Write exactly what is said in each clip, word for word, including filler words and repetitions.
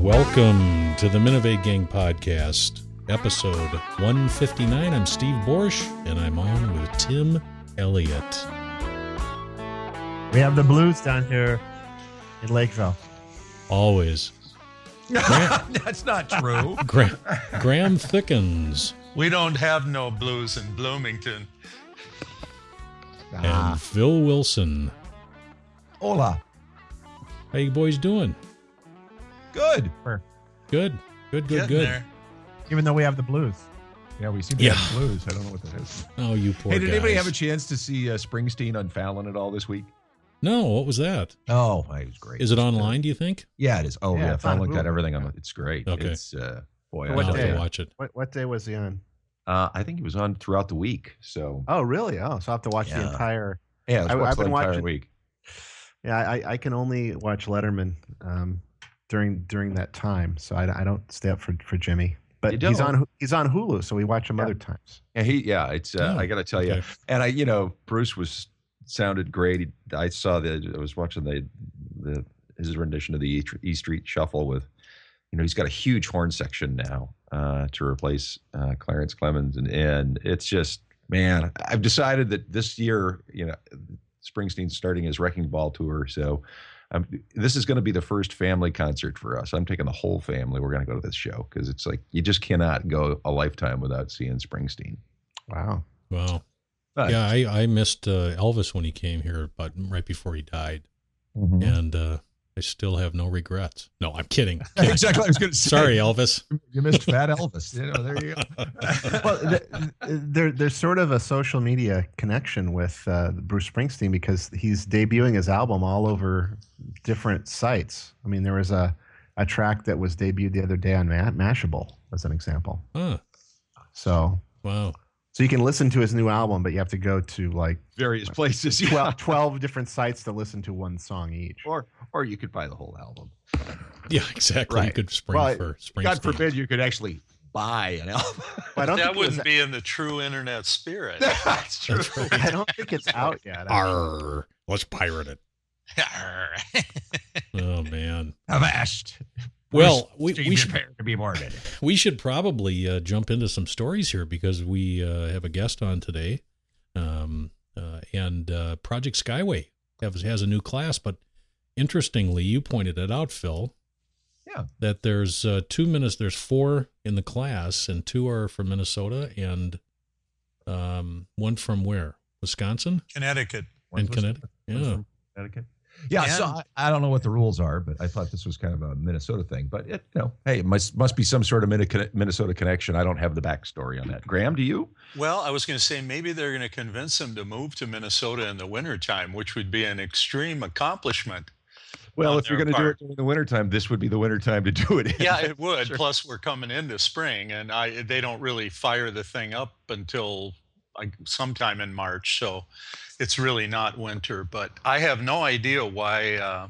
Welcome to the Minovate Gang Podcast, episode one fifty-nine. I'm Steve Borsch, and I'm on with Tim Elliott. We have the blues down here in Lakeville. Always. Graham, That's not true. Graham, Graham Thickens. We don't have no blues in Bloomington. Ah. And Phil Wilson. Hola. How you boys doing? Good. Good. Good, good, Getting good. there. Even though we have the blues. Yeah, we seem to Yeah. have blues. I don't know what that is. Oh, you poor Hey, did guys. anybody have a chance to see uh, Springsteen on Fallon at all this week? No, what was that? Oh, it was great. Is it online, do you think? Yeah, it is. Oh, Yeah, yeah. it's on Fallon got Hulu. everything on. It's great. Okay. It's, uh, boy, I I'll What have tell day? to you. watch it. What what day was he on? Uh, I think he was on throughout the week. So, Oh, really? Oh, so I have to watch the Yeah. entire. yeah, I- I, I've the been entire watching- week. Yeah, I, I can only watch Letterman um, during during that time, so I, I don't stay up for, for Jimmy. But You he's don't? on he's on Hulu, so we watch him Yeah. other times. Yeah, he. Yeah, it's. Uh, Oh, I got to tell you, okay. and I, you know, Bruce was sounded great. He, I saw the. I was watching the the his rendition of the E, e Street Shuffle with, you know, he's got a huge horn section now uh, to replace uh, Clarence Clemens, and and it's just, man, I've decided that this year, you know, Springsteen's starting his Wrecking Ball tour, so. Um, this is going to be the first family concert for us. I'm taking the whole family. We're going to go to this show because it's like you just cannot go a lifetime without seeing Springsteen. Wow. Wow. But, Yeah, I, I missed uh, Elvis when he came here, but right before he died. Mhm. And uh, I still have no regrets. No, I'm kidding. Kidding. Exactly. I was going to say. Sorry, Elvis. You missed Fat Elvis. You know, there you go. Well, th- there there's sort of a social media connection with uh, Bruce Springsteen because he's debuting his album all over different sites. I mean, there was a, a track that was debuted the other day on Ma- Mashable, as an example. Huh. So Wow. so you can listen to his new album, but you have to go to like Various places. Yeah. twelve, twelve different sites to listen to one song each. Or, or you could buy the whole album. Yeah, exactly. You Right. could spring Well, for Springsteen. God forbid you could actually buy an album. But I don't That think it was- wouldn't be in the true internet spirit. That's true. That's right. I don't think it's out yet. Arr, let's pirate it. Oh, man. Avast. Well, we, Steve, we should prepare to be morbid. we should probably uh, jump into some stories here because we uh, have a guest on today. Um, uh, and uh, Project Skyway has, has a new class, but interestingly, you pointed it out, Phil. Yeah. That there's uh, two minutes, there's four in the class, and two are from Minnesota, and um, one from where? Wisconsin Connecticut. and Connecticut. Yeah. Connecticut. Yeah, so I, I don't know what the rules are, but I thought this was kind of a Minnesota thing. But it, you know, hey, it must must be some sort of Minne- Minnesota connection. I don't have the backstory on that. Graham, do you? Well, I was going to say maybe they're going to convince him to move to Minnesota in the wintertime, which would be an extreme accomplishment. Well, on if you're their going to do it part. during the wintertime, this would be the wintertime to do it in. Yeah, it would. Sure. Plus, we're coming into spring, and I they don't really fire the thing up until like sometime in March, so it's really not winter. But I have no idea why uh,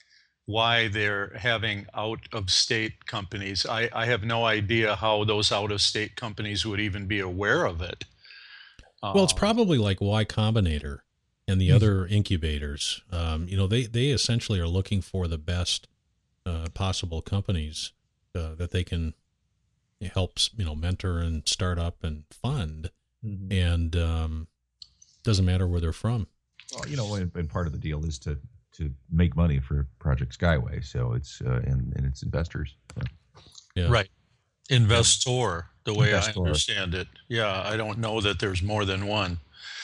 why they're having out of state companies. I, I have no idea how those out of state companies would even be aware of it. Well, it's Uh, probably like Y Combinator and the other incubators. Um, you know, they, they essentially are looking for the best uh, possible companies uh, that they can help, you know, mentor and start up and fund. Mhm. And um, doesn't matter where they're from. Well, you know, and, and part of the deal is to to make money for Project Skyway. So it's uh, and and its investors. So. Yeah. Right. Investor, the way Investor. I understand it. Yeah, I don't know that there's more than one.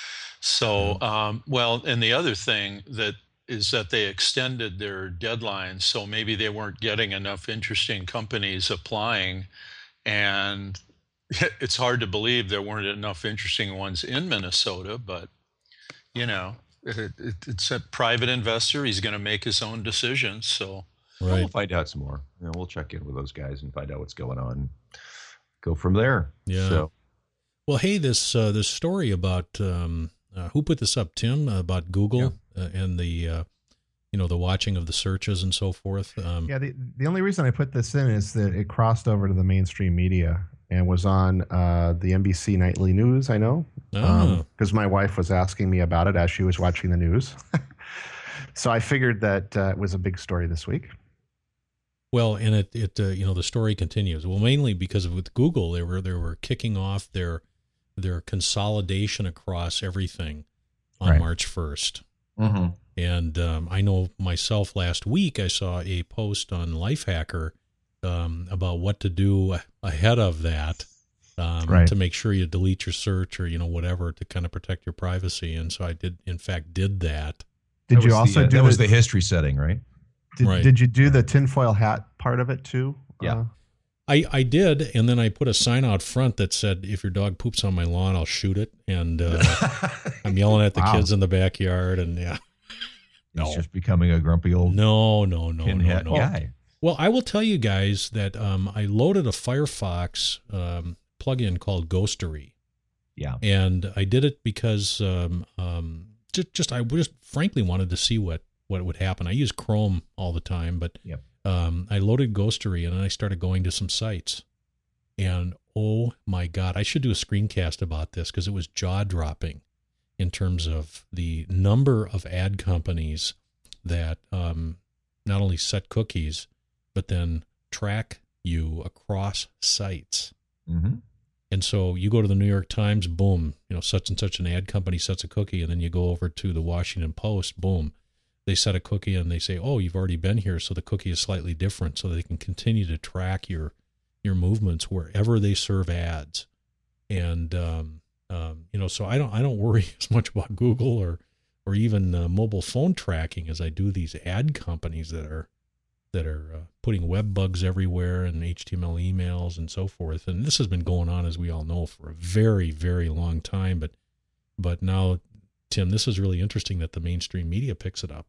So, um, well, and the other thing that is that they extended their deadlines, so maybe they weren't getting enough interesting companies applying, and it's hard to believe there weren't enough interesting ones in Minnesota, but, you know, it, it, it's a private investor. He's going to make his own decisions, so... Right. We'll find out some more. You know, we'll check in with those guys and find out what's going on. Go from there. Yeah. So, Well, hey, this uh, this story about um, uh, who put this up, Tim, uh, about Google uh, and the uh, you know the watching of the searches and so forth. Um, Yeah, the, the only reason I put this in is that it crossed over to the mainstream media and was on uh, the N B C Nightly News, I know, Oh. because my wife was asking me about it as she was watching the news. So I figured that uh, it was a big story this week. Well, and it, it uh, you know, the story continues. Well, mainly because of, with Google, they were they were kicking off their their consolidation across everything on Right. March first. Mm-hmm. And um, I know myself last week I saw a post on Lifehacker um, about what to do ahead of that um, Right. to make sure you delete your search or, you know, whatever to kind of protect your privacy. And so I did, in fact, did that. Did That you was also the, uh, do that was the, the history setting, right? did, Right. did you do the tinfoil hat part of it too? Yeah. Uh, I, I did, and then I put a sign out front that said, if your dog poops on my lawn, I'll shoot it. And uh, I'm yelling at the Wow. kids in the backyard. And yeah, He's No. just becoming a grumpy old no, no, no, no, pinhead no. guy. Well, I will tell you guys that um, I loaded a Firefox um, plugin called Ghostery. Yeah. And I did it because um, um, just, just I just frankly wanted to see what, what would happen. I use Chrome all the time, but Yep. um, I loaded Ghostery and then I started going to some sites. And oh my God, I should do a screencast about this because it was jaw-dropping in terms of the number of ad companies that um, not only set cookies, but then track you across sites. Mm-hmm. And so you go to the New York Times, boom, you know, such and such an ad company sets a cookie, and then you go over to the Washington Post, boom, they set a cookie and they say, oh, you've already been here, so the cookie is slightly different, so they can continue to track your your movements wherever they serve ads. And um, um, you know, so I don't I don't worry as much about Google or or even uh, mobile phone tracking as I do these ad companies that are that are uh, putting web bugs everywhere and H T M L emails and so forth. And this has been going on, as we all know, for a very, very long time. But but now, Tim, this is really interesting that the mainstream media picks it up.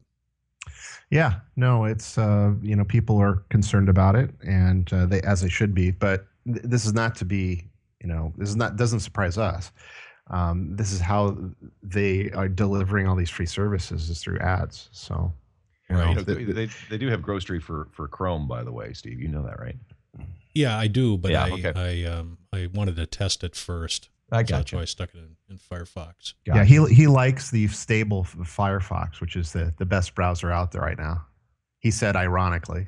Yeah, no, it's uh, you know, people are concerned about it, and uh, they as they should be. But th- this is not to be, you know, this is not doesn't surprise us. Um, this is how they are delivering all these free services is through ads. So, you Right. know, You know, the- the- they they do have Ghostery for for Chrome, by the way, Steve. You know that, right? Yeah, I do, but Yeah, I okay. I um I wanted to test it first. I So got that's you. why I stuck it in, in Firefox. yeah, he he likes the stable f- Firefox, which is the the best browser out there right now. He said, ironically.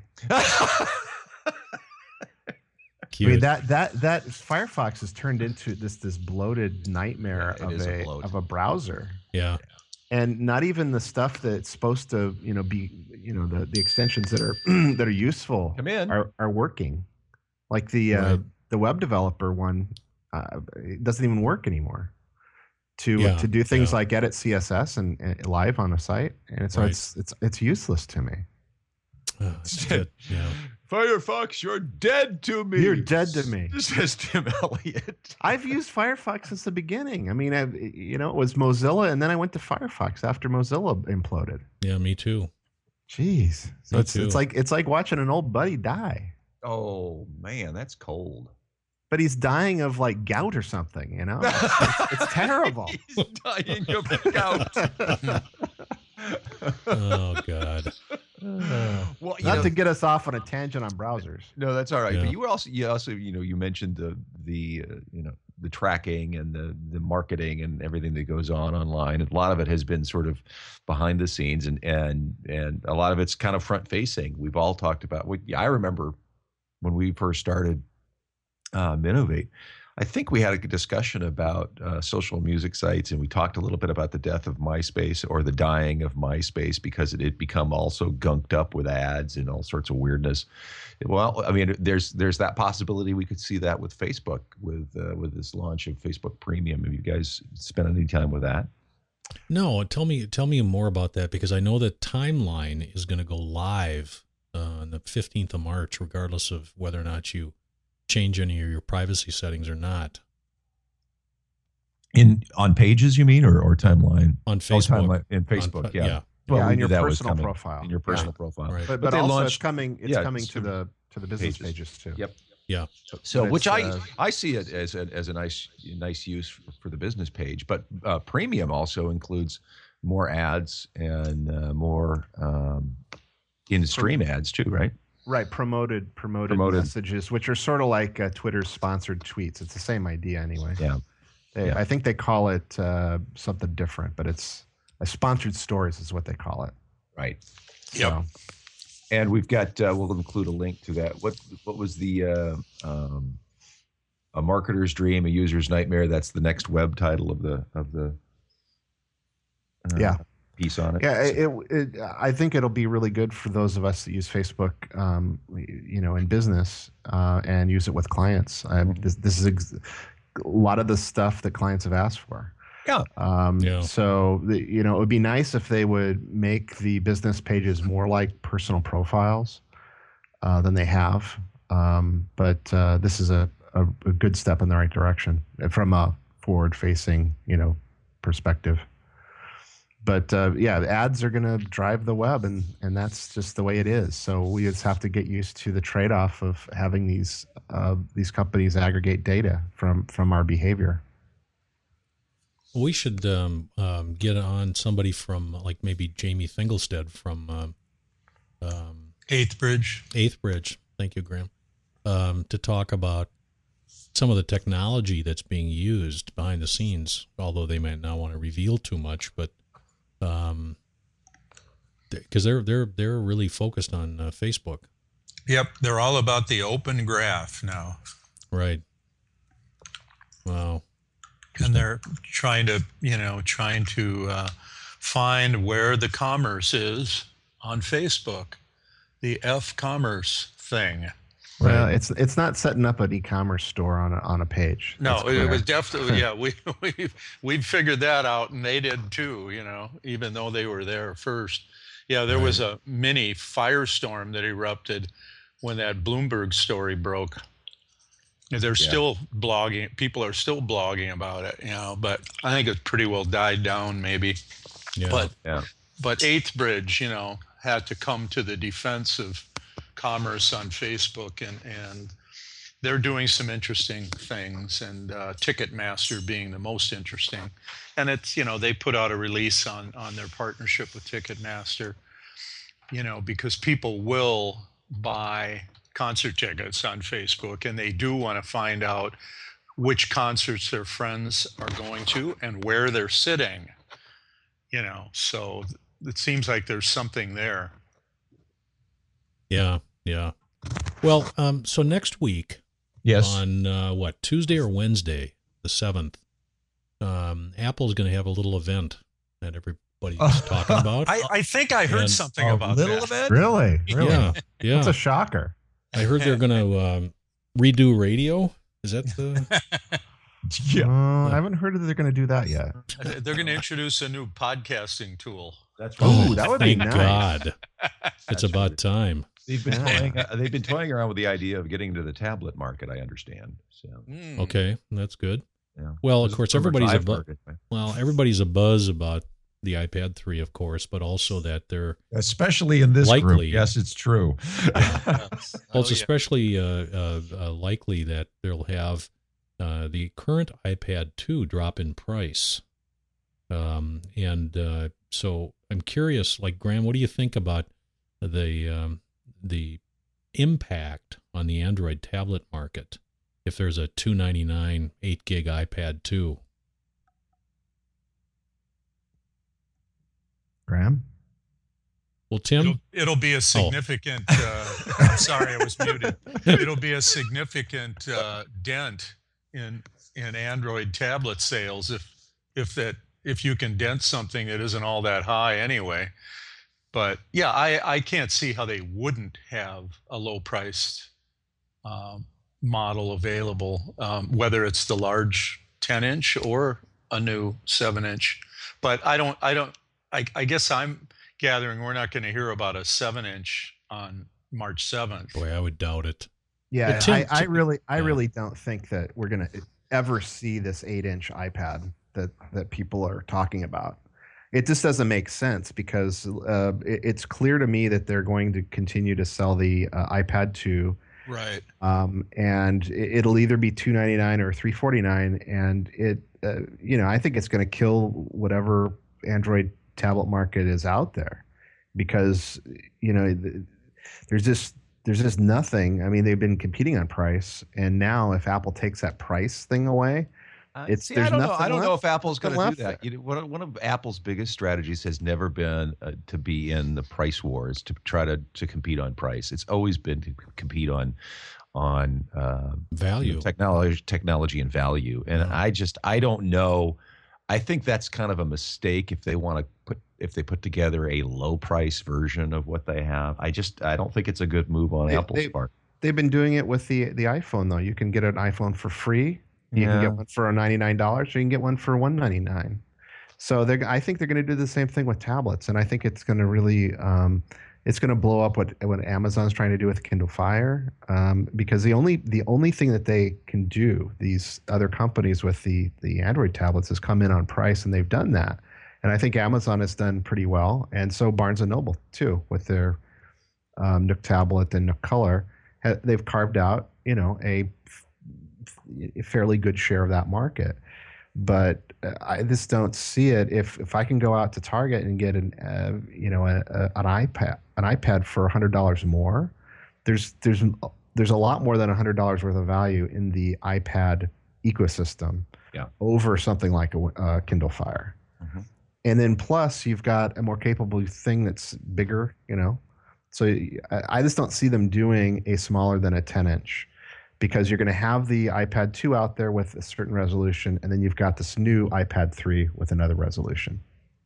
Cute. I mean that that that Firefox has turned into this this bloated nightmare Yeah, it of is a a, bloat. of a browser, yeah. and not even the stuff that's supposed to you know be you know the, the extensions that are that are useful Come in. are are working, like the uh, Right. the web developer one uh, it doesn't even work anymore to Yeah, to do things yeah. like edit C S S and, and live on a site, and so Right. it's it's it's useless to me. Uh, it's good. Yeah. Firefox, you're dead to me. You're dead to me. Says Tim Elliott. I've used Firefox since the beginning. I mean, I, you know, it was Mozilla, and then I went to Firefox after Mozilla imploded. Yeah, me too. Jeez, so Me it's it's too. like it's like watching an old buddy die, Oh man, that's cold. but he's dying of like gout or something. You know, it's, it's terrible. He's dying of gout. Oh God. Well, you Not know, to get us off on a tangent on browsers. no, that's all right. Yeah. But you were also, you also, you know, you mentioned the the uh, you know the tracking and the the marketing and everything that goes on online. A lot of it has been sort of behind the scenes, and and and a lot of it's kind of front facing. We've all talked about. We, I remember when we first started um, Innovate. I think we had a discussion about uh, social music sites, and we talked a little bit about the death of MySpace or the dying of MySpace because it had become also gunked up with ads and all sorts of weirdness. Well, I mean, there's there's that possibility we could see that with Facebook with uh, with this launch of Facebook Premium. Have you guys spent any time with that? No, tell me tell me more about that, because I know that Timeline is going to go live uh, on the fifteenth of March, regardless of whether or not you change any of your privacy settings or not. In on Pages, you mean, or or Timeline? On Oh, Facebook. Timeline in On- Facebook, yeah. yeah. Well, yeah, we in knew your that was personal coming. profile. In your Yeah. personal profile, Right. But, But but, they also it's launched- coming. It's yeah, coming it's to the to the business Pages. pages, too. Yep. Yeah. So, But which it's, I uh, I see it as a as a nice nice use for, for the business page, but uh, premium also includes more ads and uh, more um, in stream ads too, right? Right, promoted promoted, Promoted. messages, which are sort of like uh, Twitter's sponsored tweets. It's the same idea, anyway. Yeah. They, Yeah. I think they call it uh, something different, but it's uh, sponsored stories is what they call it. Right. So, And we've got, uh, we'll include a link to that. What what was the uh, um, A Marketer's Dream, A User's Nightmare? That's the next web title of the of the uh, yeah piece on it. Yeah, it, it, I think it'll be really good for those of us that use Facebook, um, you know, in business uh, and use it with clients. I, this, this is ex- a lot of the stuff that clients have asked for. Yeah. Um, Yeah. So, the, you know, it would be nice if they would make the business pages more like personal profiles uh, than they have. Um, but uh, this is a, a, a good step in the right direction from a forward-facing, you know, perspective. But uh, yeah, ads are going to drive the web, and, and that's just the way it is. So we just have to get used to the trade-off of having these uh, these companies aggregate data from from our behavior. We should um, um, get on somebody from like maybe Jamie Fingelstead from um, um, Eighth Bridge. Eighth Bridge. Thank you, Graham. Um, to talk about some of the technology that's being used behind the scenes, although they might not want to reveal too much, but um, because they're they're they're really focused on uh, Facebook. Yep, they're all about the open graph now. Right. Wow. And they're trying to, you know, trying to uh, find where the commerce is on Facebook, the F commerce thing. Well, it's it's not setting up an e-commerce store on a, on a page. No, That's it, clear. was definitely, yeah, we, we, we figured that out, and they did too, you know, even though they were there first. Yeah, there was a mini firestorm that erupted when that Bloomberg story broke. They're Yeah. still blogging. People are still blogging about it, you know, but I think it's pretty well died down maybe. Yeah. But Yeah. but Eighth Bridge, you know, had to come to the defense of commerce on Facebook, and, and they're doing some interesting things, and uh, Ticketmaster being the most interesting. And it's, you know, they put out a release on, on their partnership with Ticketmaster, you know, because people will buy concert tickets on Facebook, and they do want to find out which concerts their friends are going to and where they're sitting, you know, so it seems like there's something there. Yeah. Yeah. Well, um, so next week Yes. on uh, what, Tuesday or Wednesday, the seventh, um, Apple's going to have a little event that everybody's talking about. I, I think I heard And something A about little that. event? Really, really, Yeah. Yeah. That's a shocker. I heard they're going to um, redo radio. Is that the? Yeah. Uh, I haven't heard that they're going to do that yet. They're going to introduce a new podcasting tool. That's Oh, right. that would be Thank nice. God. It's That's about right. time. They've been Yeah. toying, uh, they've been toying around with the idea of getting into the tablet market. I understand. So Mm. Okay, that's good. yeah. Well, of This is course, the everybody's a Revive bu- market. well, everybody's a buzz about the iPad three, of course, but also that they're Especially in this Likely. group. Yes, it's true. Yes. well, it's Oh, yeah. especially uh, uh, uh, likely that they'll have uh, the current iPad two drop in price. Um, and uh, so I'm curious, like Graham, what do you think about the um, the impact on the Android tablet market if there's a two ninety-nine eight gig iPad two? Graham? Well, Tim, It'll, it'll be a significant. Uh, I'm sorry, I was muted. It'll be a significant uh, dent in in Android tablet sales if if that if you can dent something that isn't all that high anyway. But yeah, I I can't see how they wouldn't have a low priced um, model available, um, whether it's the large ten inch or a new seven inch. But I don't I don't I, I guess I'm gathering we're not going to hear about a seven inch on March seventh. boy, I would doubt it. Yeah, But Tim- I, I Tim- really, I yeah. really don't think that we're gonna ever see this eight-inch iPad that that people are talking about. It just doesn't make sense because uh, it, it's clear to me that they're going to continue to sell the uh, iPad two, Right. um, and it, it'll either be two ninety-nine or three forty-nine, and it, uh, you know, I think it's going to kill whatever Android tablet market is out there because you know th- there's just there's just nothing. I mean, they've been competing on price, and now if Apple takes that price thing away, Uh, It's see, there's I don't know. nothing I don't left, know if Apple's going to do left that. there. You know, one, one of Apple's biggest strategies has never been uh, to be in the price wars, to try to to compete on price. It's always been to compete on on uh, Value. you know, technology, technology and value. And Yeah. I just I don't know. I think that's kind of a mistake if they want to put if they put together a low price version of what they have. I just I don't think it's a good move on They- Apple's they- part. They've been doing it with the the iPhone though. You can get an iPhone for free. You can Yeah. get one for ninety-nine dollars, or you can get one for one ninety-nine. So they're, I think they're going to do the same thing with tablets, and I think it's going to really, um, it's going to blow up what what Amazon's trying to do with Kindle Fire, um, because the only the only thing that they can do, these other companies with the the Android tablets, is come in on price, and they've done that, and I think Amazon has done pretty well, and so Barnes and Noble too with their um, Nook tablet and Nook Color, ha- they've carved out, you know, a a fairly good share of that market. But uh, I just don't see it. If if I can go out to Target and get an uh, you know a, a, an iPad an iPad for a hundred dollars more, there's there's there's a lot more than a hundred dollars worth of value in the iPad ecosystem. Yeah. Over something like a uh, Kindle Fire. Mm-hmm. And then plus you've got a more capable thing that's bigger. You know, so I, I just don't see them doing a smaller than a ten inch. Because you're going to have the iPad two out there with a certain resolution, and then you've got this new iPad three with another resolution.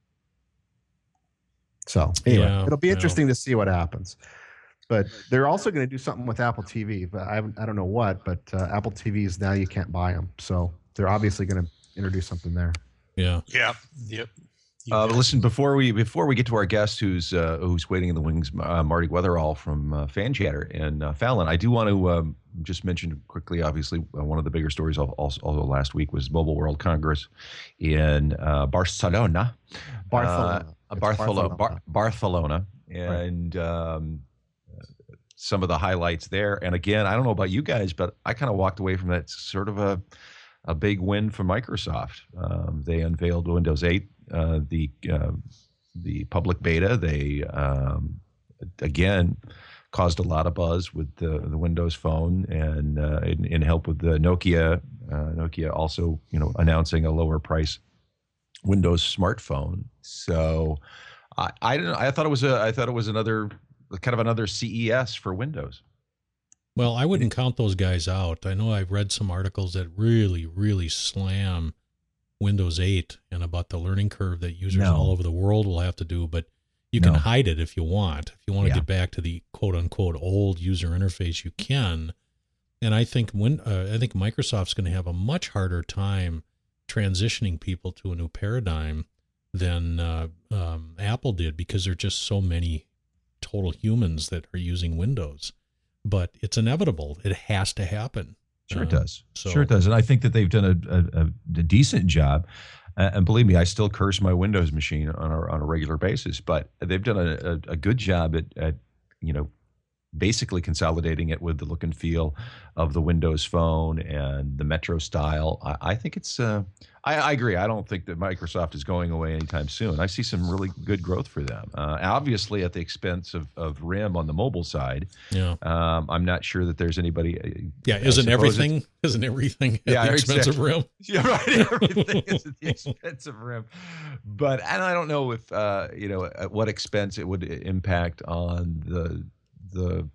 So anyway, Yeah, it'll be yeah. interesting to see what happens. But they're also going to do something with Apple T V, but I, haven't- I don't know what. But uh, Apple T Vs now you can't buy them, so they're obviously going to introduce something there. Yeah. Yeah. Yep. You Uh, bet. listen, before we before we get to our guest, who's uh, who's waiting in the wings, uh, Marty Weatherall from uh, Fan Chatter in uh, Fallon, I do want to um, just mention quickly. Obviously, uh, one of the bigger stories also, also last week was Mobile World Congress in uh, Barcelona, Barcelona. uh, It's Barcelona, Barcelona. Bar- Barcelona, and um, some of the highlights there. And again, I don't know about you guys, but I kind of walked away from that sort of a a big win for Microsoft. Um, they unveiled Windows eight, uh, the uh, the public beta. They um, again caused a lot of buzz with the, the Windows Phone, and uh, in, in help with the Nokia. Uh, Nokia also, you know, announcing a lower price Windows smartphone. So I I don't know, I thought it was a I thought it was another kind of another C E S for Windows. Well, I wouldn't count those guys out. I know I've read some articles that really, really slam Windows eight and about the learning curve that users No. all over the world will have to do, but you can No. hide it if you want. If you want to Yeah. get back to the quote unquote old user interface, you can. And I think when uh, I think Microsoft's going to have a much harder time transitioning people to a new paradigm than uh, um, Apple did, because there are just so many total humans that are using Windows. But it's inevitable. It has to happen. Sure it Um, does. so- Sure it does. And I think that they've done a, a, a decent job. Uh, and believe me, I still curse my Windows machine on a, on a regular basis, but they've done a, a, a good job at, at, you know, basically consolidating it with the look and feel of the Windows Phone and the Metro style. I, I think it's, uh, I, I agree. I don't think that Microsoft is going away anytime soon. I see some really good growth for them. Uh, obviously at the expense of, of RIM on the mobile side. Yeah. Um, I'm not sure that there's anybody. uh, Yeah. I Isn't suppose everything, isn't everything at Yeah, the expense of exactly. RIM? Yeah, right. Everything is at the expense of RIM, but and I don't know if uh, you know at what expense it would impact on the the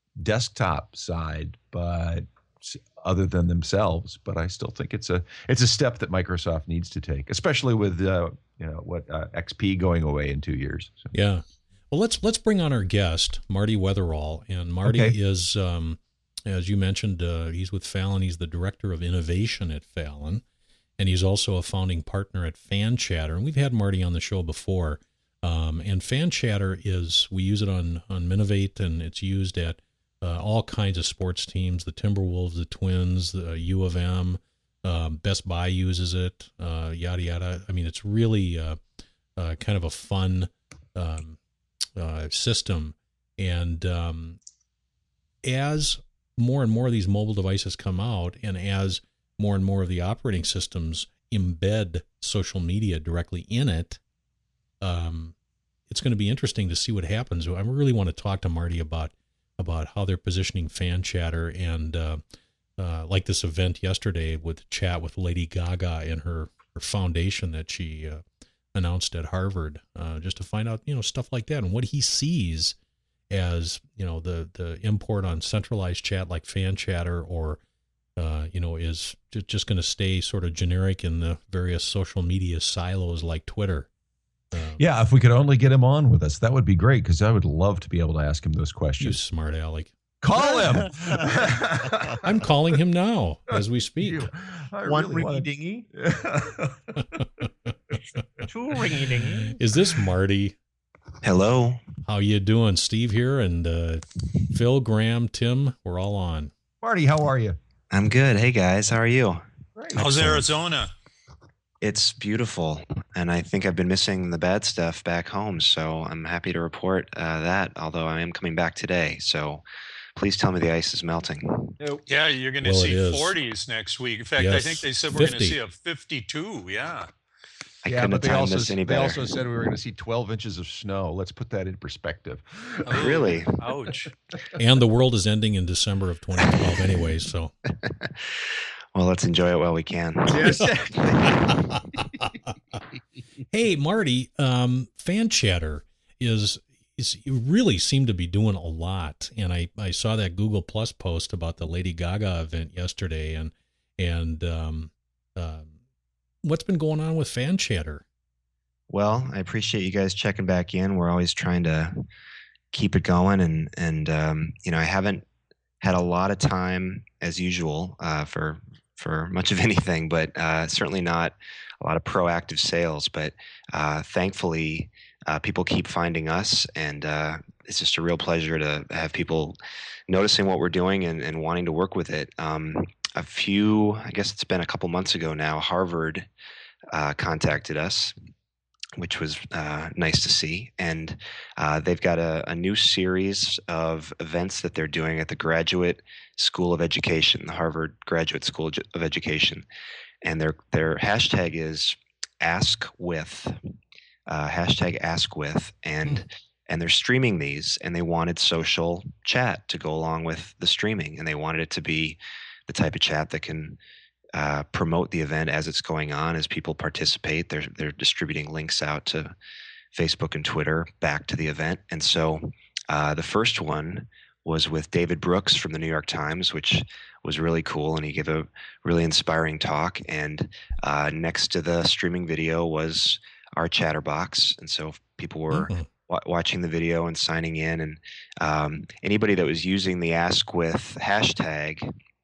desktop side, but other than themselves. But I still think it's a it's a step that Microsoft needs to take, especially with uh, you know what uh, X P going away in two years. So. Yeah. Well, let's let's bring on our guest, Marty Weatherall, and Marty Okay. is, um, as you mentioned, uh, he's with Fallon. He's the director of innovation at Fallon, and he's also a founding partner at Fan Chatter. And we've had Marty on the show before. Um, and Fan Chatter is we use it on on Minovate, and it's used at uh, all kinds of sports teams: the Timberwolves, the Twins, the U of M. Um, Best Buy uses it. Uh, yada yada. I mean, it's really uh, uh, kind of a fun Um, Uh, system. And um, as more and more of these mobile devices come out, and as more and more of the operating systems embed social media directly in it, um, it's going to be interesting to see what happens. I really want to talk to Marty about about how they're positioning Fan Chatter and uh, uh, like this event yesterday with a chat with Lady Gaga and her, her foundation that she uh, announced at Harvard, uh, just to find out, you know, stuff like that and what he sees as, you know, the, the import on centralized chat like Fan Chatter or, uh, you know, is just, just going to stay sort of generic in the various social media silos like Twitter. Uh, yeah, if we could only get him on with us, that would be great, because I would love to be able to ask him those you questions. smart aleck. Call him. I'm calling him now as we speak. You- I One really ringy wanna- dingy, two ringy dingy. Is this Marty? Hello. How you doing? Steve here, and uh, Phil, Graham, Tim, we're all on. Marty, how are you? I'm good. Hey guys, how are you? Great. How's Excellent. Arizona? It's beautiful, and I think I've been missing the bad stuff back home, so I'm happy to report uh, that, although I am coming back today. So please tell me the ice is melting. Yeah, you're going to Well, it see is. forties next week. In fact, I Yes, think they said we're going to fifty. see a fifty-two. Yeah. I Yeah, couldn't but have they timed also, this any they better. also said we were going to see twelve inches of snow. Let's put that in perspective. Oh, Really? Ouch. And the world is ending in December of twenty twelve anyway, so. Well, let's enjoy it while we can. Yes. Hey, Marty, um, Fan Chatter is, is you really seem to be doing a lot. And I, I saw that Google Plus post about the Lady Gaga event yesterday. And, and um, um, what's been going on with Fan Chatter? Well, I appreciate you guys checking back in. We're always trying to keep it going, and and um, you know, I haven't had a lot of time as usual uh, for for much of anything, but uh, certainly not a lot of proactive sales. But uh, thankfully, uh, people keep finding us, and uh, it's just a real pleasure to have people noticing what we're doing and, and wanting to work with it. Um, a few, I guess it's been a couple months ago now, Harvard uh, contacted us, which was uh, nice to see. And uh, they've got a, a new series of events that they're doing at the Graduate School of Education, the Harvard Graduate School of Education. And their their hashtag is Ask With, uh, hashtag Ask With. And, and they're streaming these, and they wanted social chat to go along with the streaming. And they wanted it to be the type of chat that can Uh, promote the event as it's going on, as people participate. They're they're distributing links out to Facebook and Twitter back to the event. And so uh, the first one was with David Brooks from the New York Times, which was really cool, and he gave a really inspiring talk. And uh, next to the streaming video was our Chatterbox, and so people were Mm-hmm. wa- watching the video and signing in. And um, anybody that was using the Ask With hashtag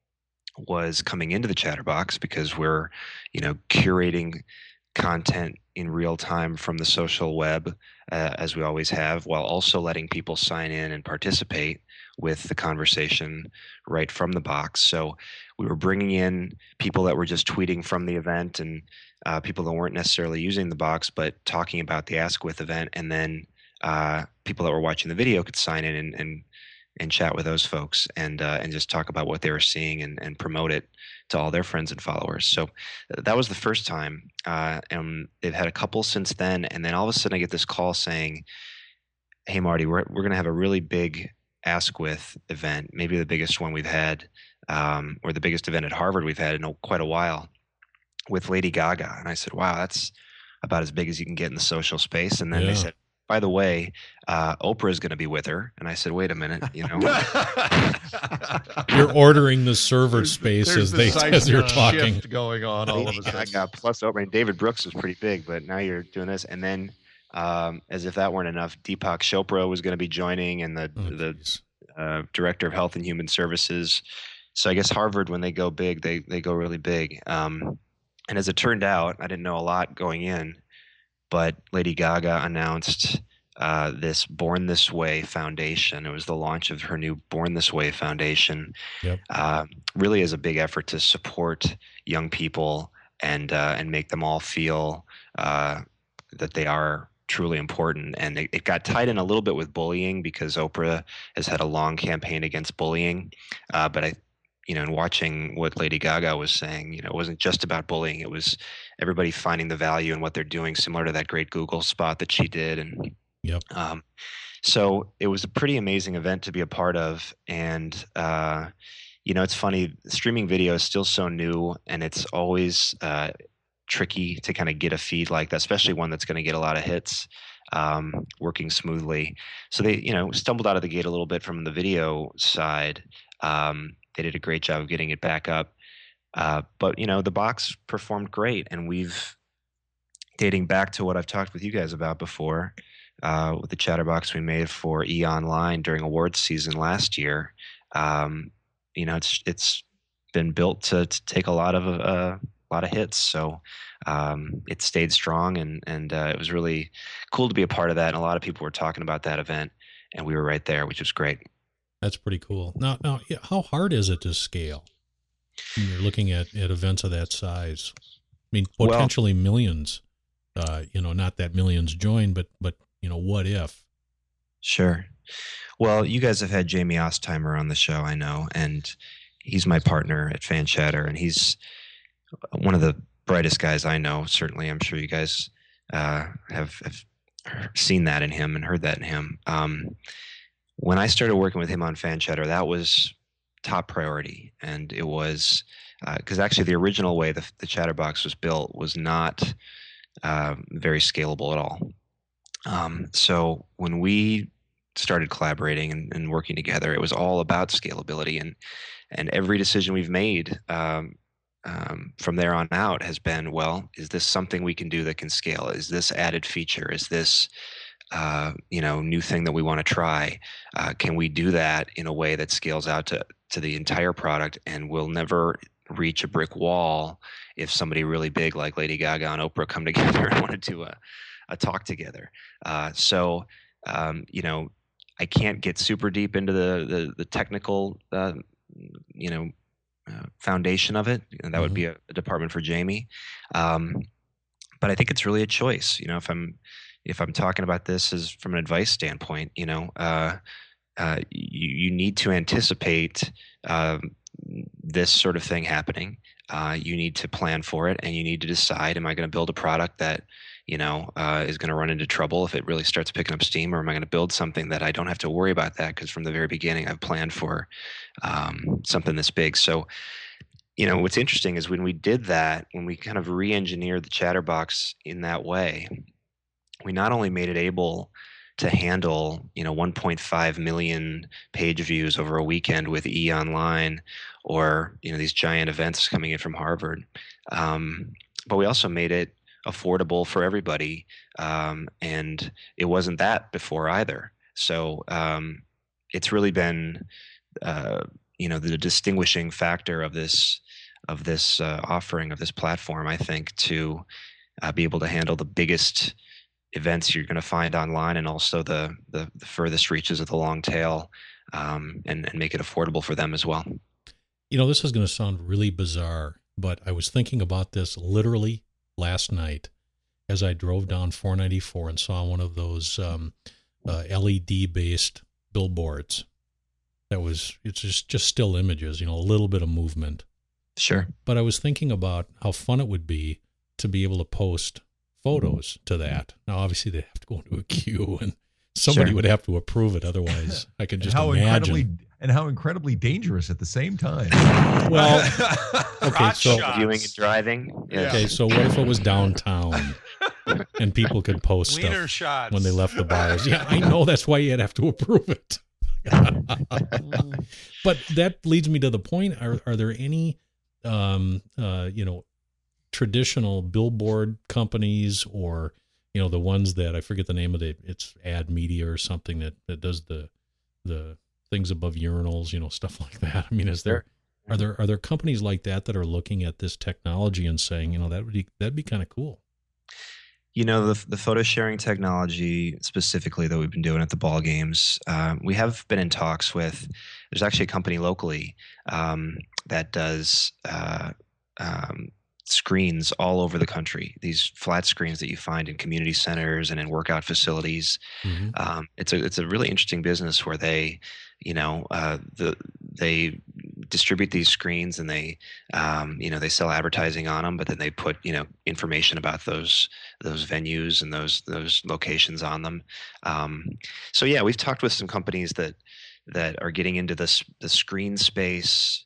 was coming into the Chatterbox, because we're, you know, curating content in real time from the social web, uh, as we always have, while also letting people sign in and participate with the conversation right from the box. So we were bringing in people that were just tweeting from the event, and uh, people that weren't necessarily using the box but talking about the Ask With event, and then uh, people that were watching the video could sign in and, and and chat with those folks, and uh, and just talk about what they were seeing, and, and promote it to all their friends and followers. So that was the first time, uh, and they've had a couple since then. And then all of a sudden, I get this call saying, "Hey, Marty, we're we're going to have a really big Ask With event, maybe the biggest one we've had, um, or the biggest event at Harvard we've had in a, quite a while, with Lady Gaga." And I said, "Wow, that's about as big as you can get in the social space." And then Yeah. they said, "By the way, uh, Oprah is going to be with her." And I said, "Wait a minute, you know." You're ordering the server space There's as the they seismic as you're talking. shift going on all of Lady a sudden. Gaga plus Oprah, and David Brooks was pretty big, but now you're doing this. And then, um, as if that weren't enough, Deepak Chopra was going to be joining, and the Oh, the geez. uh, director of Health and Human Services. So I guess Harvard, when they go big, they they go really big. Um, and as it turned out, I didn't know a lot going in, but Lady Gaga announced uh, this Born This Way Foundation. It was the launch of her new Born This Way Foundation. Yep. Uh, really is a big effort to support young people and uh, and make them all feel uh, that they are truly important. And it, it got tied in a little bit with bullying, because Oprah has had a long campaign against bullying. Uh, but I, you know, in watching what Lady Gaga was saying, you know, it wasn't just about bullying. It was everybody finding the value in what they're doing, similar to that great Google spot that she did. And Yep. um, so it was a pretty amazing event to be a part of. And uh, you know, it's funny. Streaming video is still so new, and it's always uh, tricky to kind of get a feed like that, especially one that's going to get a lot of hits um, working smoothly. So they, you know, stumbled out of the gate a little bit from the video side. Um, they did a great job of getting it back up. Uh, but, you know, the box performed great. And we've, dating back to what I've talked with you guys about before, uh, with the Chatterbox we made for E! Online during awards season last year, um, you know, it's it's been built to, to take a lot of uh, a lot of hits. So um, it stayed strong, and and uh, it was really cool to be a part of that. And a lot of people were talking about that event, and we were right there, which was great. That's pretty cool. Now, now, how hard is it to scale when you're looking at, at events of that size? I mean, potentially well, millions. Uh, you know, not that millions join, but but you know, what if? Sure. Well, you guys have had Jamie Ostheimer on the show, I know, and he's my partner at Fan Chatter, and he's one of the brightest guys I know. Certainly, I'm sure you guys uh, have, have seen that in him and heard that in him. Um, when I started working with him on Fan Chatter, that was top priority, and it was because uh, actually the original way the, the Chatterbox was built was not uh, very scalable at all. Um, so when we started collaborating and, and working together, it was all about scalability, and and every decision we've made um, um, from there on out has been, well, is this something we can do that can scale? Is this added feature? Is this uh, you know new thing that we want to try? Uh, can we do that in a way that scales out to to the entire product and will never reach a brick wall if somebody really big like Lady Gaga and Oprah come together and want to do a, a talk together? Uh, so um, you know. I can't get super deep into the the, the technical, uh, you know, uh, foundation of it, and that mm-hmm. would be a, a department for Jamie. Um, but I think it's really a choice. You know, if I'm if I'm talking about this as from an advice standpoint, you know, uh, uh, you you need to anticipate um, this sort of thing happening. Uh, you need to plan for it, and you need to decide: am I going to build a product that you know, uh, is going to run into trouble if it really starts picking up steam, or am I going to build something that I don't have to worry about that because from the very beginning I've planned for um, something this big. So, you know, what's interesting is when we did that, when we kind of re-engineered the Chatterbox in that way, we not only made it able to handle, you know, one point five million page views over a weekend with E! Online, or, you know, these giant events coming in from Harvard, um, but we also made it affordable for everybody, um, and it wasn't that before either. So um, it's really been, uh, you know, the distinguishing factor of this of this uh, offering of this platform, I think, to uh, be able to handle the biggest events you're going to find online, and also the, the the furthest reaches of the long tail, um, and, and make it affordable for them as well. You know, this is going to sound really bizarre, but I was thinking about this literally last night as I drove down four ninety-four and saw one of those um, uh, L E D-based billboards. That was, it's just, just still images, you know, a little bit of movement. Sure. But I was thinking about how fun it would be to be able to post photos to that. Now, obviously, they'd have to go into a queue, and somebody Sure. would have to approve it. Otherwise, I could just how imagine. Incredibly, and how incredibly dangerous at the same time. Well, okay, Crotch so shots. Viewing and driving. Yeah. okay, so what if it was downtown and people could post Wiener stuff shots. when they left the bars? Yeah, I know, that's why you'd have to approve it. But that leads me to the point: Are are there any, um, uh, you know, traditional billboard companies, or you know, the ones that I forget the name of it? It's Ad Media or something that that does the the things above urinals, you know, stuff like that. I mean, is there are there are there companies like that that are looking at this technology and saying, you know, that would be that'd be kind of cool? You know, the the photo sharing technology specifically that we've been doing at the ball games, uh, we have been in talks with. There's actually a company locally um, that does uh, um, screens all over the country. These flat screens that you find in community centers and in workout facilities. Mm-hmm. Um, it's a it's a really interesting business where they, you know, uh, the they distribute these screens, and they, um, you know, they sell advertising on them, but then they put, you know, information about those those venues and those those locations on them. Um, so yeah, we've talked with some companies that that are getting into this the screen space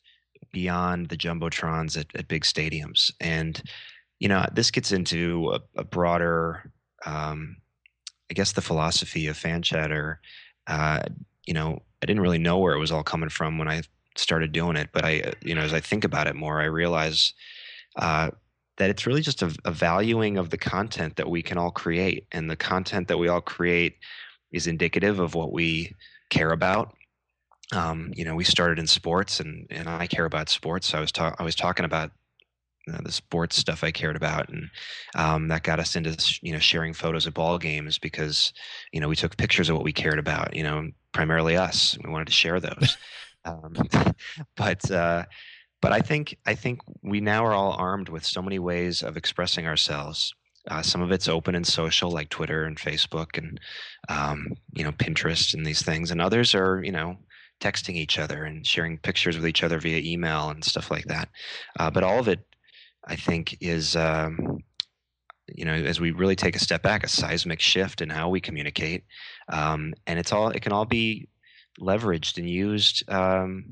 beyond the jumbotrons at, at big stadiums. And you know, this gets into a, a broader, um, I guess, the philosophy of fan chatter. Uh, you know, I didn't really know where it was all coming from when I started doing it, but I, you know, as I think about it more, I realize uh, that it's really just a, a valuing of the content that we can all create, and the content that we all create is indicative of what we care about. Um, you know, we started in sports, and and I care about sports. So I was ta- I was talking about you know, the sports stuff I cared about, and um, that got us into you know sharing photos of ball games because you know we took pictures of what we cared about. You know, primarily us. We wanted to share those. um, but uh, but I think I think we now are all armed with so many ways of expressing ourselves. Uh, some of it's open and social, like Twitter and Facebook, and um, you know Pinterest and these things, and others are you know texting each other and sharing pictures with each other via email and stuff like that. Uh, but all of it, I think, is um, you know as we really take a step back, a seismic shift in how we communicate, um, and it's all it can all be leveraged and used um,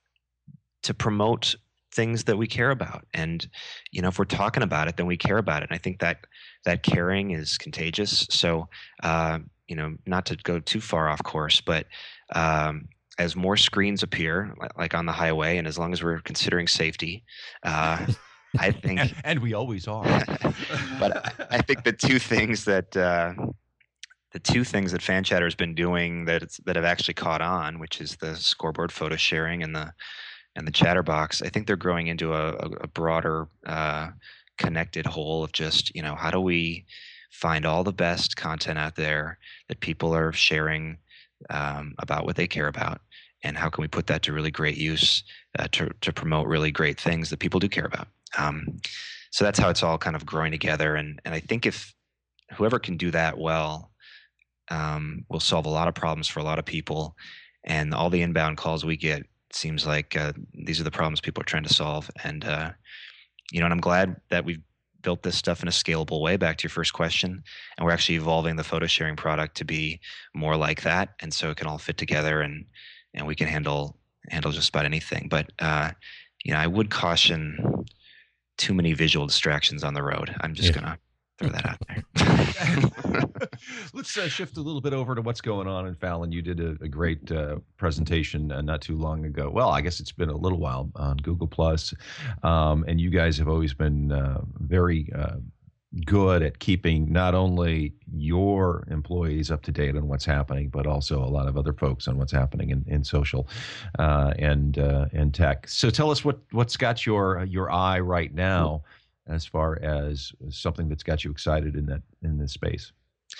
to promote things that we care about. And you know if we're talking about it, then we care about it. And I think that that caring is contagious. So uh, you know not to go too far off course, but um, as more screens appear, like on the highway, and as long as we're considering safety, uh, I think, and, and we always are. but I think the two things that uh, the two things that Fan Chatter has been doing that it's, that have actually caught on, which is the scoreboard photo sharing and the and the Chatterbox, I think they're growing into a, a broader, uh, connected whole of just you know how do we find all the best content out there that people are sharing um, about what they care about, and how can we put that to really great use uh, to to promote really great things that people do care about. Um, so that's how it's all kind of growing together, and and I think if whoever can do that well um, will solve a lot of problems for a lot of people, and all the inbound calls we get seems like uh, these are the problems people are trying to solve, and uh, you know, and I'm glad that we've built this stuff in a scalable way, back to your first question, and we're actually evolving the photo sharing product to be more like that, and so it can all fit together, and and we can handle handle just about anything. But uh, you know, I would caution too many visual distractions on the road. I'm just Yeah. gonna throw that out there. Let's uh, shift a little bit over to what's going on in Fallon. You did a, a great uh, presentation uh, not too long ago. Well, I guess it's been a little while on Google Plus, um, and you guys have always been uh, very uh, good at keeping not only your employees up to date on what's happening, but also a lot of other folks on what's happening in, in social uh, and uh, and tech. So tell us what what's got your your eye right now, as far as something that's got you excited in that in this space.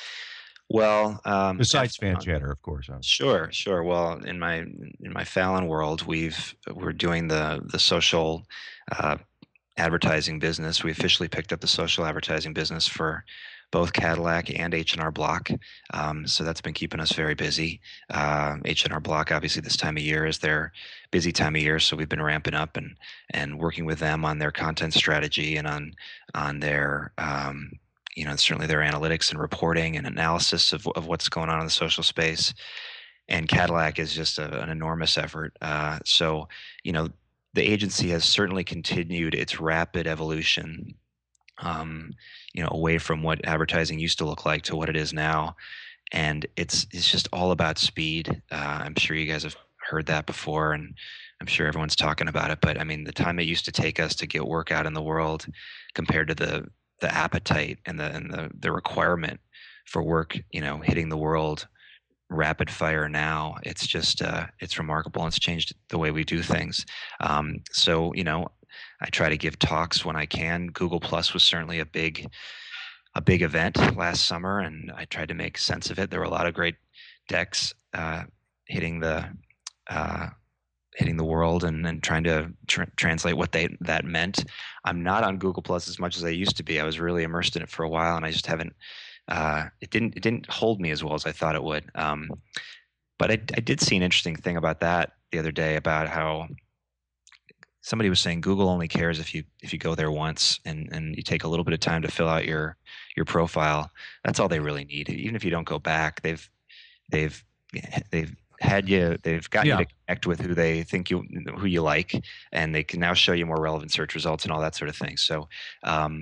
Well, um, Besides Fan Chatter, of course. Sure, sure. Well, in my in my Fallon world, we've we're doing the the social uh, advertising business. We officially picked up the social advertising business for both Cadillac and H and R Block. Um, so that's been keeping us very busy. Uh, H and R Block, obviously, this time of year is their busy time of year, so we've been ramping up and and working with them on their content strategy and on on their um, you know certainly their analytics and reporting and analysis of of what's going on in the social space. And Cadillac is just a, an enormous effort. Uh, so you know the agency has certainly continued its rapid evolution. Um, you know, away from what advertising used to look like to what it is now, and it's it's just all about speed. Uh, I'm sure you guys have heard that before, and I'm sure everyone's talking about it. But I mean, the time it used to take us to get work out in the world, compared to the the appetite and the and the the requirement for work, you know, hitting the world rapid fire now, it's just uh, it's remarkable. And it's changed the way we do things. Um, so you know. I try to give talks when I can. Google Plus was certainly a big, a big event last summer, and I tried to make sense of it. There were a lot of great decks uh, hitting the, uh, hitting the world, and, and trying to tr- translate what they that meant. I'm not on Google Plus as much as I used to be. I was really immersed in it for a while, and I just haven't. Uh, it didn't. It didn't hold me as well as I thought it would. Um, but I, I did see an interesting thing about that the other day, about how somebody was saying Google only cares if you if you go there once and, and you take a little bit of time to fill out your your profile. That's all they really need. Even if you don't go back, they've they've they've had you, they've got Yeah. you to connect with who they think you, who you like, and they can now show you more relevant search results and all that sort of thing. So, um,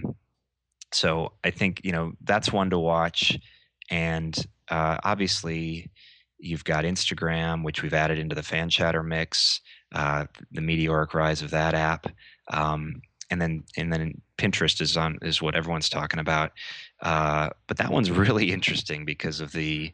so I think, you know, that's one to watch. And uh, obviously, you've got Instagram, which we've added into the Fan Chatter mix, uh, the meteoric rise of that app, um, and then and then Pinterest is on is what everyone's talking about. Uh, but that one's really interesting because of the,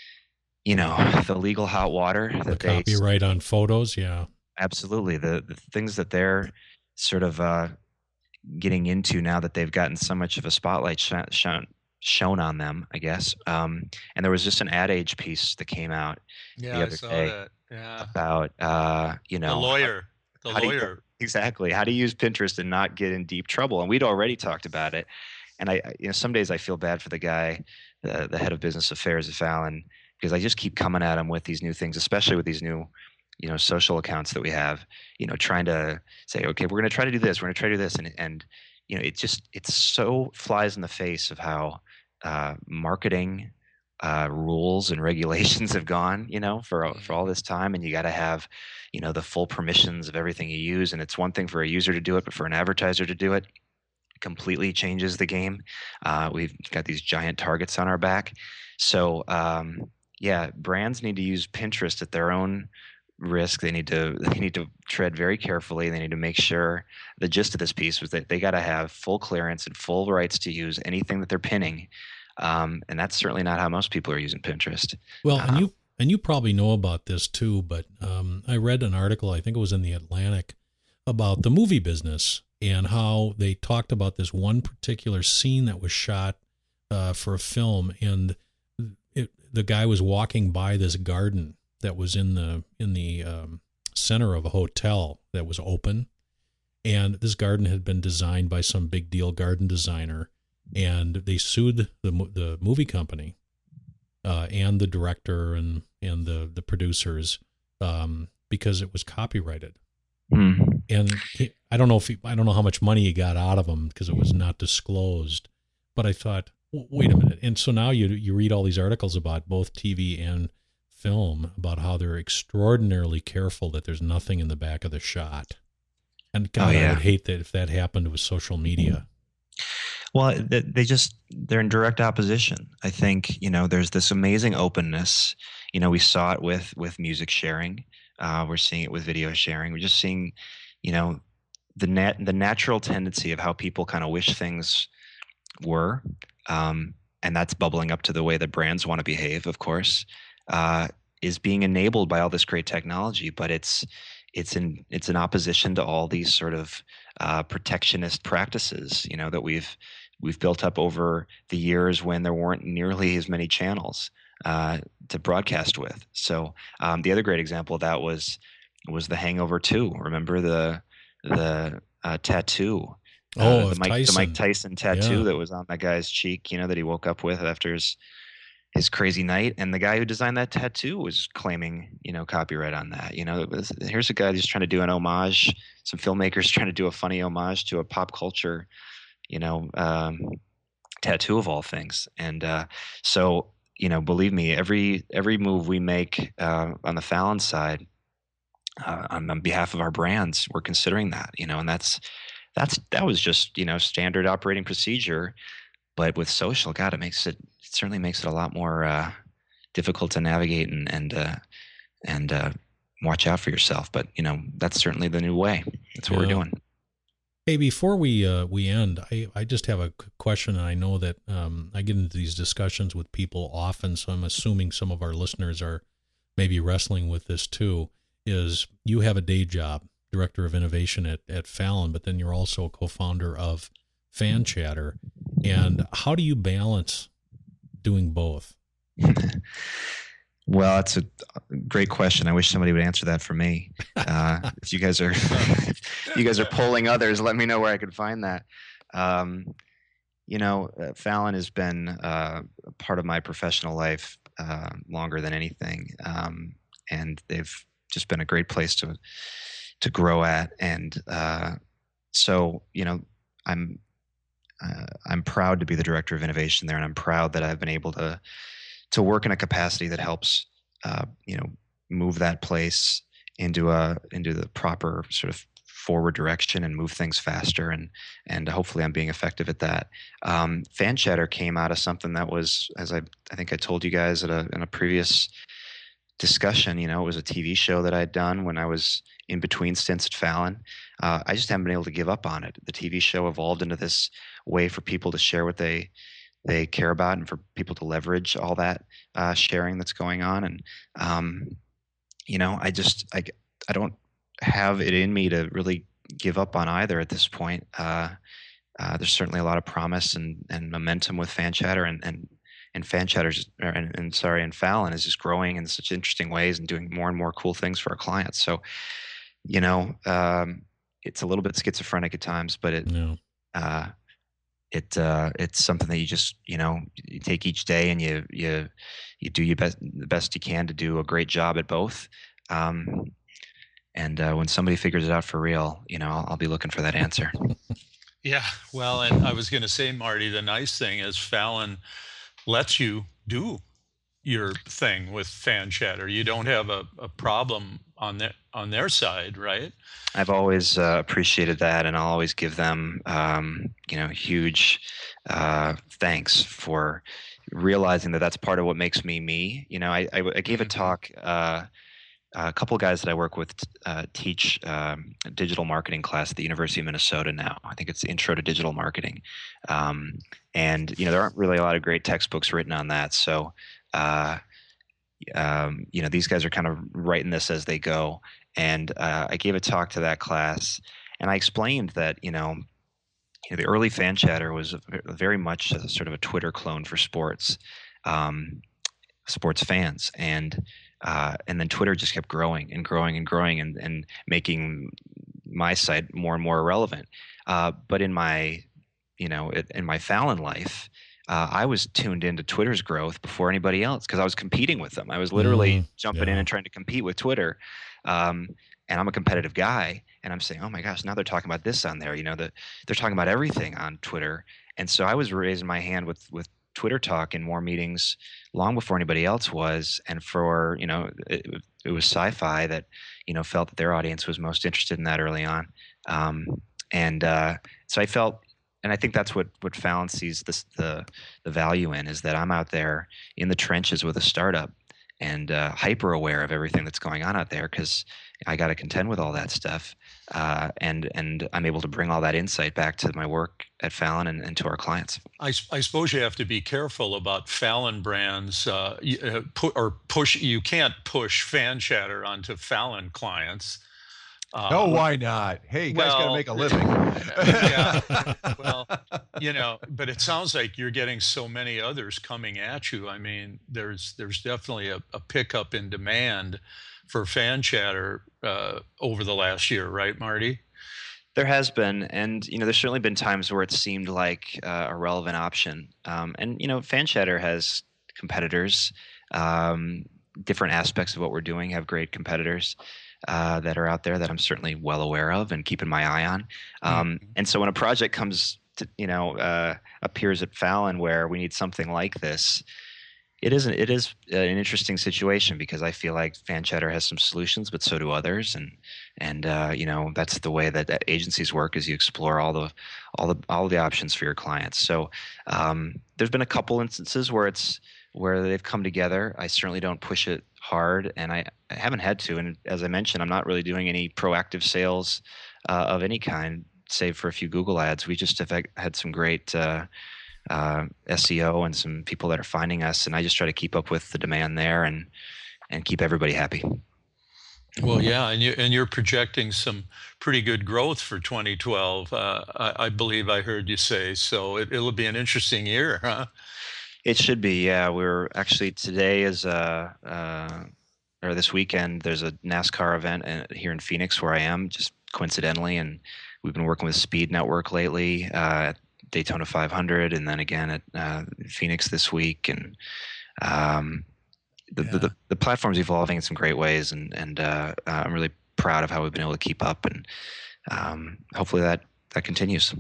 you know, the legal hot water The that they copyright on photos, yeah. absolutely the the things that they're sort of uh, getting into now that they've gotten so much of a spotlight sh- shown shown on them, I guess. Um, and there was just an Ad Age piece that came out Yeah, the I other saw day that. Yeah. about uh, you The know lawyer. The how do you- lawyer. exactly how to use Pinterest and not get in deep trouble. And we'd already talked about it. And I, I- you know, some days I feel bad for the guy, the, the head of business affairs at Fallon, because I just keep coming at him with these new things, especially with these new, you know, social accounts that we have. You know, trying to say, okay, we're going to try to do this, we're going to try to do this, and and you know, it just it's so flies in the face of how uh, marketing uh, rules and regulations have gone, you know, for all- for all this time, and you got to have, you know, the full permissions of everything you use. And it's one thing for a user to do it, but for an advertiser to do it, completely changes the game. Uh, we've got these giant targets on our back, so um, yeah, brands need to use Pinterest at their own risk. They need to they need to tread very carefully. They need to make sure the gist of this piece was that they got to have full clearance and full rights to use anything that they're pinning. Um, and that's certainly not how most people are using Pinterest. Well, and Uh, you and you probably know about this too, but um, I read an article, I think it was in the Atlantic, about the movie business and how they talked about this one particular scene that was shot uh, for a film, and it, the guy was walking by this garden that was in the in the um, center of a hotel that was open, and this garden had been designed by some big deal garden designer, and they sued the mo- the movie company uh, and the director and and the the producers um, because it was copyrighted. hmm. And he, I don't know if he, I don't know how much money he got out of them because it was not disclosed. But I thought, w- wait a minute. And so now you you read all these articles about both T V and film about how they're extraordinarily careful that there's nothing in the back of the shot. And God, Oh, I yeah. would hate that if that happened with social media. Well, they, they just they're in direct opposition. I think, you know, there's this amazing openness. You know, we saw it with with music sharing. Uh, we're seeing it with video sharing. We're just seeing, you know, the nat the natural tendency of how people kind of wish things were, um, and that's bubbling up to the way that brands want to behave. Of course, uh, is being enabled by all this great technology, but it's it's in it's in opposition to all these sort of uh, protectionist practices, you know, that we've we've built up over the years when there weren't nearly as many channels uh, to broadcast with. So um, the other great example of that was was The Hangover two. Remember the the uh, tattoo? Oh, uh, the of Mike the Mike Tyson. Tyson tattoo Yeah. that was on that guy's cheek, you know, that he woke up with after his his crazy night. And the guy who designed that tattoo was claiming, you know, copyright on that. You know, it was, here's a guy just trying to do an homage. Some filmmakers trying to do a funny homage to a pop culture, you know, um, tattoo of all things. And uh, so, you know, believe me, every every move we make uh, on the Fallon side, uh, on, on behalf of our brands, we're considering that. You know, and that's that's that was just, you know, standard operating procedure. But with social, God, it makes it, it certainly makes it a lot more uh, difficult to navigate and and uh, and uh, watch out for yourself. But you know, that's certainly the new way. That's what Yeah. we're doing. Hey, before we uh, we end, I, I just have a quick question, and I know that um, I get into these discussions with people often, so I'm assuming some of our listeners are maybe wrestling with this too, is you have a day job, Director of Innovation at, at Fallon, but then you're also a co-founder of Fan Chatter. And how do you balance doing both? Well, that's a great question. I wish somebody would answer that for me. Uh, if you guys are, if you guys are polling others, let me know where I can find that. Um, you know, uh, Fallon has been uh, a part of my professional life uh, longer than anything, um, and they've just been a great place to to grow at. And uh, so, you know, I'm uh, I'm proud to be the director of innovation there, and I'm proud that I've been able to. to work in a capacity that helps, uh, you know, move that place into a into the proper sort of forward direction and move things faster, and and hopefully I'm being effective at that. Um, Fan Chatter came out of something that was, as I I think I told you guys at a in a previous discussion, you know, it was a T V show that I'd done when I was in between stints at Fallon. Uh, I just haven't been able to give up on it. The T V show evolved into this way for people to share what they they care about, and for people to leverage all that uh, sharing that's going on. And um, you know, I just I I don't have it in me to really give up on either at this point. Uh, uh, there's certainly a lot of promise and, and momentum with Fan Chatter, and and and Fan Chatter's and, and sorry, and Fallon is just growing in such interesting ways and doing more and more cool things for our clients. So, you know, um, it's a little bit schizophrenic at times, but it No. uh, it uh, it's something that you just you know you take each day and you you you do your best the best you can to do a great job at both. Um, and uh, when somebody figures it out for real, you know, I'll, I'll be looking for that answer. Yeah, well, and I was going to say, Marty, the nice thing is Fallon lets you do your thing with Fan Chatter. You don't have a, a problem on their on their side, right? I've always uh, appreciated that, and I'll always give them, um, you know, huge uh, thanks for realizing that that's part of what makes me me. You know, I, I, I gave a talk. Uh, a couple of guys that I work with uh, teach um, a digital marketing class at the University of Minnesota now. I think it's Intro to Digital Marketing, um, and you know there aren't really a lot of great textbooks written on that. So, uh, um, you know, these guys are kind of writing this as they go. And uh, I gave a talk to that class, and I explained that you know, you know the early Fan Chatter was very much a, sort of a Twitter clone for sports, um, sports fans, and uh, and then Twitter just kept growing and growing and growing, and, and making my site more and more irrelevant. Uh, but in my, you know, in my Fallon life, Uh, I was tuned into Twitter's growth before anybody else because I was competing with them. I was literally Mm, jumping yeah. in and trying to compete with Twitter. Um, and I'm a competitive guy, and I'm saying, oh my gosh, now they're talking about this on there. You know, that they're talking about everything on Twitter. And so I was raising my hand with with Twitter talk in more meetings long before anybody else was. And for you know, it, it was Sci-Fi that you know felt that their audience was most interested in that early on. Um, and uh, so I felt. And I think that's what, what Fallon sees this, the the value in, is that I'm out there in the trenches with a startup and uh, hyper aware of everything that's going on out there because I got to contend with all that stuff. Uh, and and I'm able to bring all that insight back to my work at Fallon and, and to our clients. I, I suppose you have to be careful about Fallon brands, uh, you, uh, pu- or push. You can't push Fan Chatter onto Fallon clients. Uh, No, why not? Hey, you guys got to well, make a living. yeah. Well, you know, but it sounds like you're getting so many others coming at you. I mean, there's there's definitely a, a pickup in demand for Fan Chatter uh, over the last year, right, Marty? There has been, and you know, there's certainly been times where it seemed like uh, a relevant option. Um, and you know, Fan Chatter has competitors. Um, different aspects of what we're doing have great competitors. Uh, that are out there that I'm certainly well aware of and keeping my eye on. Um, mm-hmm. And so when a project comes to, you know, uh, appears at Fallon where we need something like this, it isn't, it is an interesting situation because I feel like Fan Chatter has some solutions, but so do others. And, and, uh, you know, that's the way that agencies work, is you explore all the, all the, all the options for your clients. So um, there's been a couple instances where it's, where they've come together. I certainly don't push it hard, and I, I haven't had to. And as I mentioned, I'm not really doing any proactive sales uh, of any kind, save for a few Google ads. We just have had some great uh, uh, S E O and some people that are finding us, and I just try to keep up with the demand there and and keep everybody happy. Well, yeah, and you and you're projecting some pretty good growth for twenty twelve. Uh, I, I believe I heard you say so. It, it'll be an interesting year, huh? It should be, yeah. We're actually today is uh, uh or this weekend there's a NASCAR event here in Phoenix where I am, just coincidentally, and we've been working with Speed Network lately uh, at Daytona five hundred, and then again at uh, Phoenix this week, and um, the, Yeah. the, the the platform's evolving in some great ways, and and uh, uh, I'm really proud of how we've been able to keep up, and um, hopefully that that continues.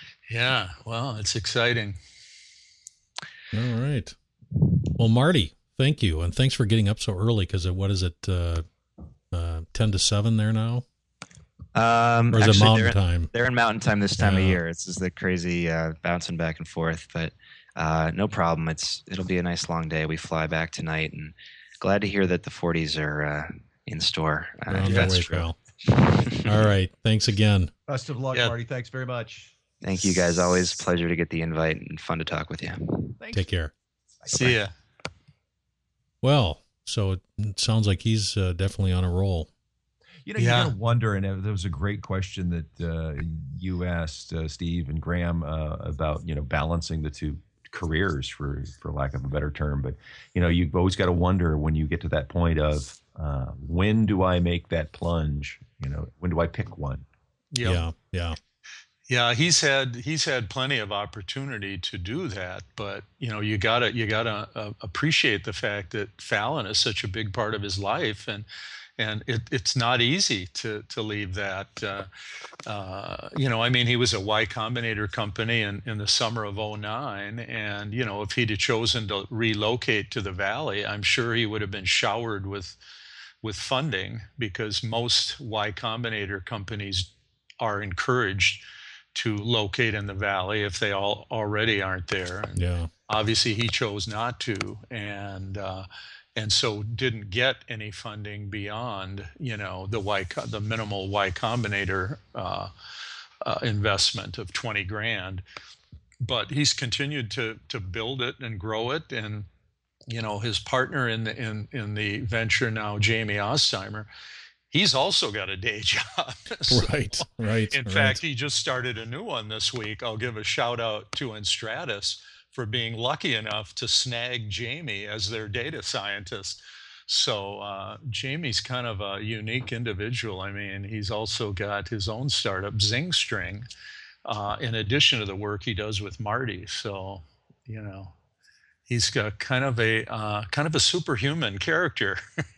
Yeah, well, it's exciting. All right. Well, Marty, Thank you. And thanks for getting up so early because what is it, uh, uh, ten to seven there now? Um, or is actually, it mountain they're, time? They're in mountain time this time yeah. of year. It's just the crazy uh, bouncing back and forth, but uh, no problem. It's It'll be a nice long day. We fly back tonight, and glad to hear that the forties are uh, in store. Uh, on that's way, true. pal. All right. Thanks again. Best of luck, Yeah. Marty. Thanks very much. Thank you guys. Always a pleasure to get the invite and fun to talk with you. Thanks. Take care. See ya. Well, so it sounds like he's uh, definitely on a roll. You know, Yeah. you gotta wonder, and there was a great question that uh, you asked uh, Steve and Graham uh, about, you know, balancing the two careers, for for lack of a better term. But you know, you've always got to wonder when you get to that point of uh, when do I make that plunge? You know, when do I pick one? Yep. Yeah. Yeah. Yeah, he's had he's had plenty of opportunity to do that, but you know, you gotta you gotta uh, appreciate the fact that Fallon is such a big part of his life, and and it, it's not easy to to leave that. Uh, uh, you know, I mean, he was a Y Combinator company in, in the summer of oh nine, and you know, if he'd have chosen to relocate to the Valley, I'm sure he would have been showered with with funding, because most Y Combinator companies are encouraged to locate in the Valley if they all already aren't there. And Yeah. obviously he chose not to, and uh, and so didn't get any funding beyond, you know, the Y the minimal Y Combinator uh, uh, investment of twenty grand. But he's continued to to build it and grow it, and you know, his partner in the in in the venture now, Jamie Ostheimer, he's also got a day job. So, Right. Right. in right. fact, he just started a new one this week. I'll give a shout out to Enstratus for being lucky enough to snag Jamie as their data scientist. So uh, Jamie's kind of a unique individual. I mean, he's also got his own startup, ZingString, uh, in addition to the work he does with Marty. So, you know, he's got kind of a uh, kind of a superhuman character.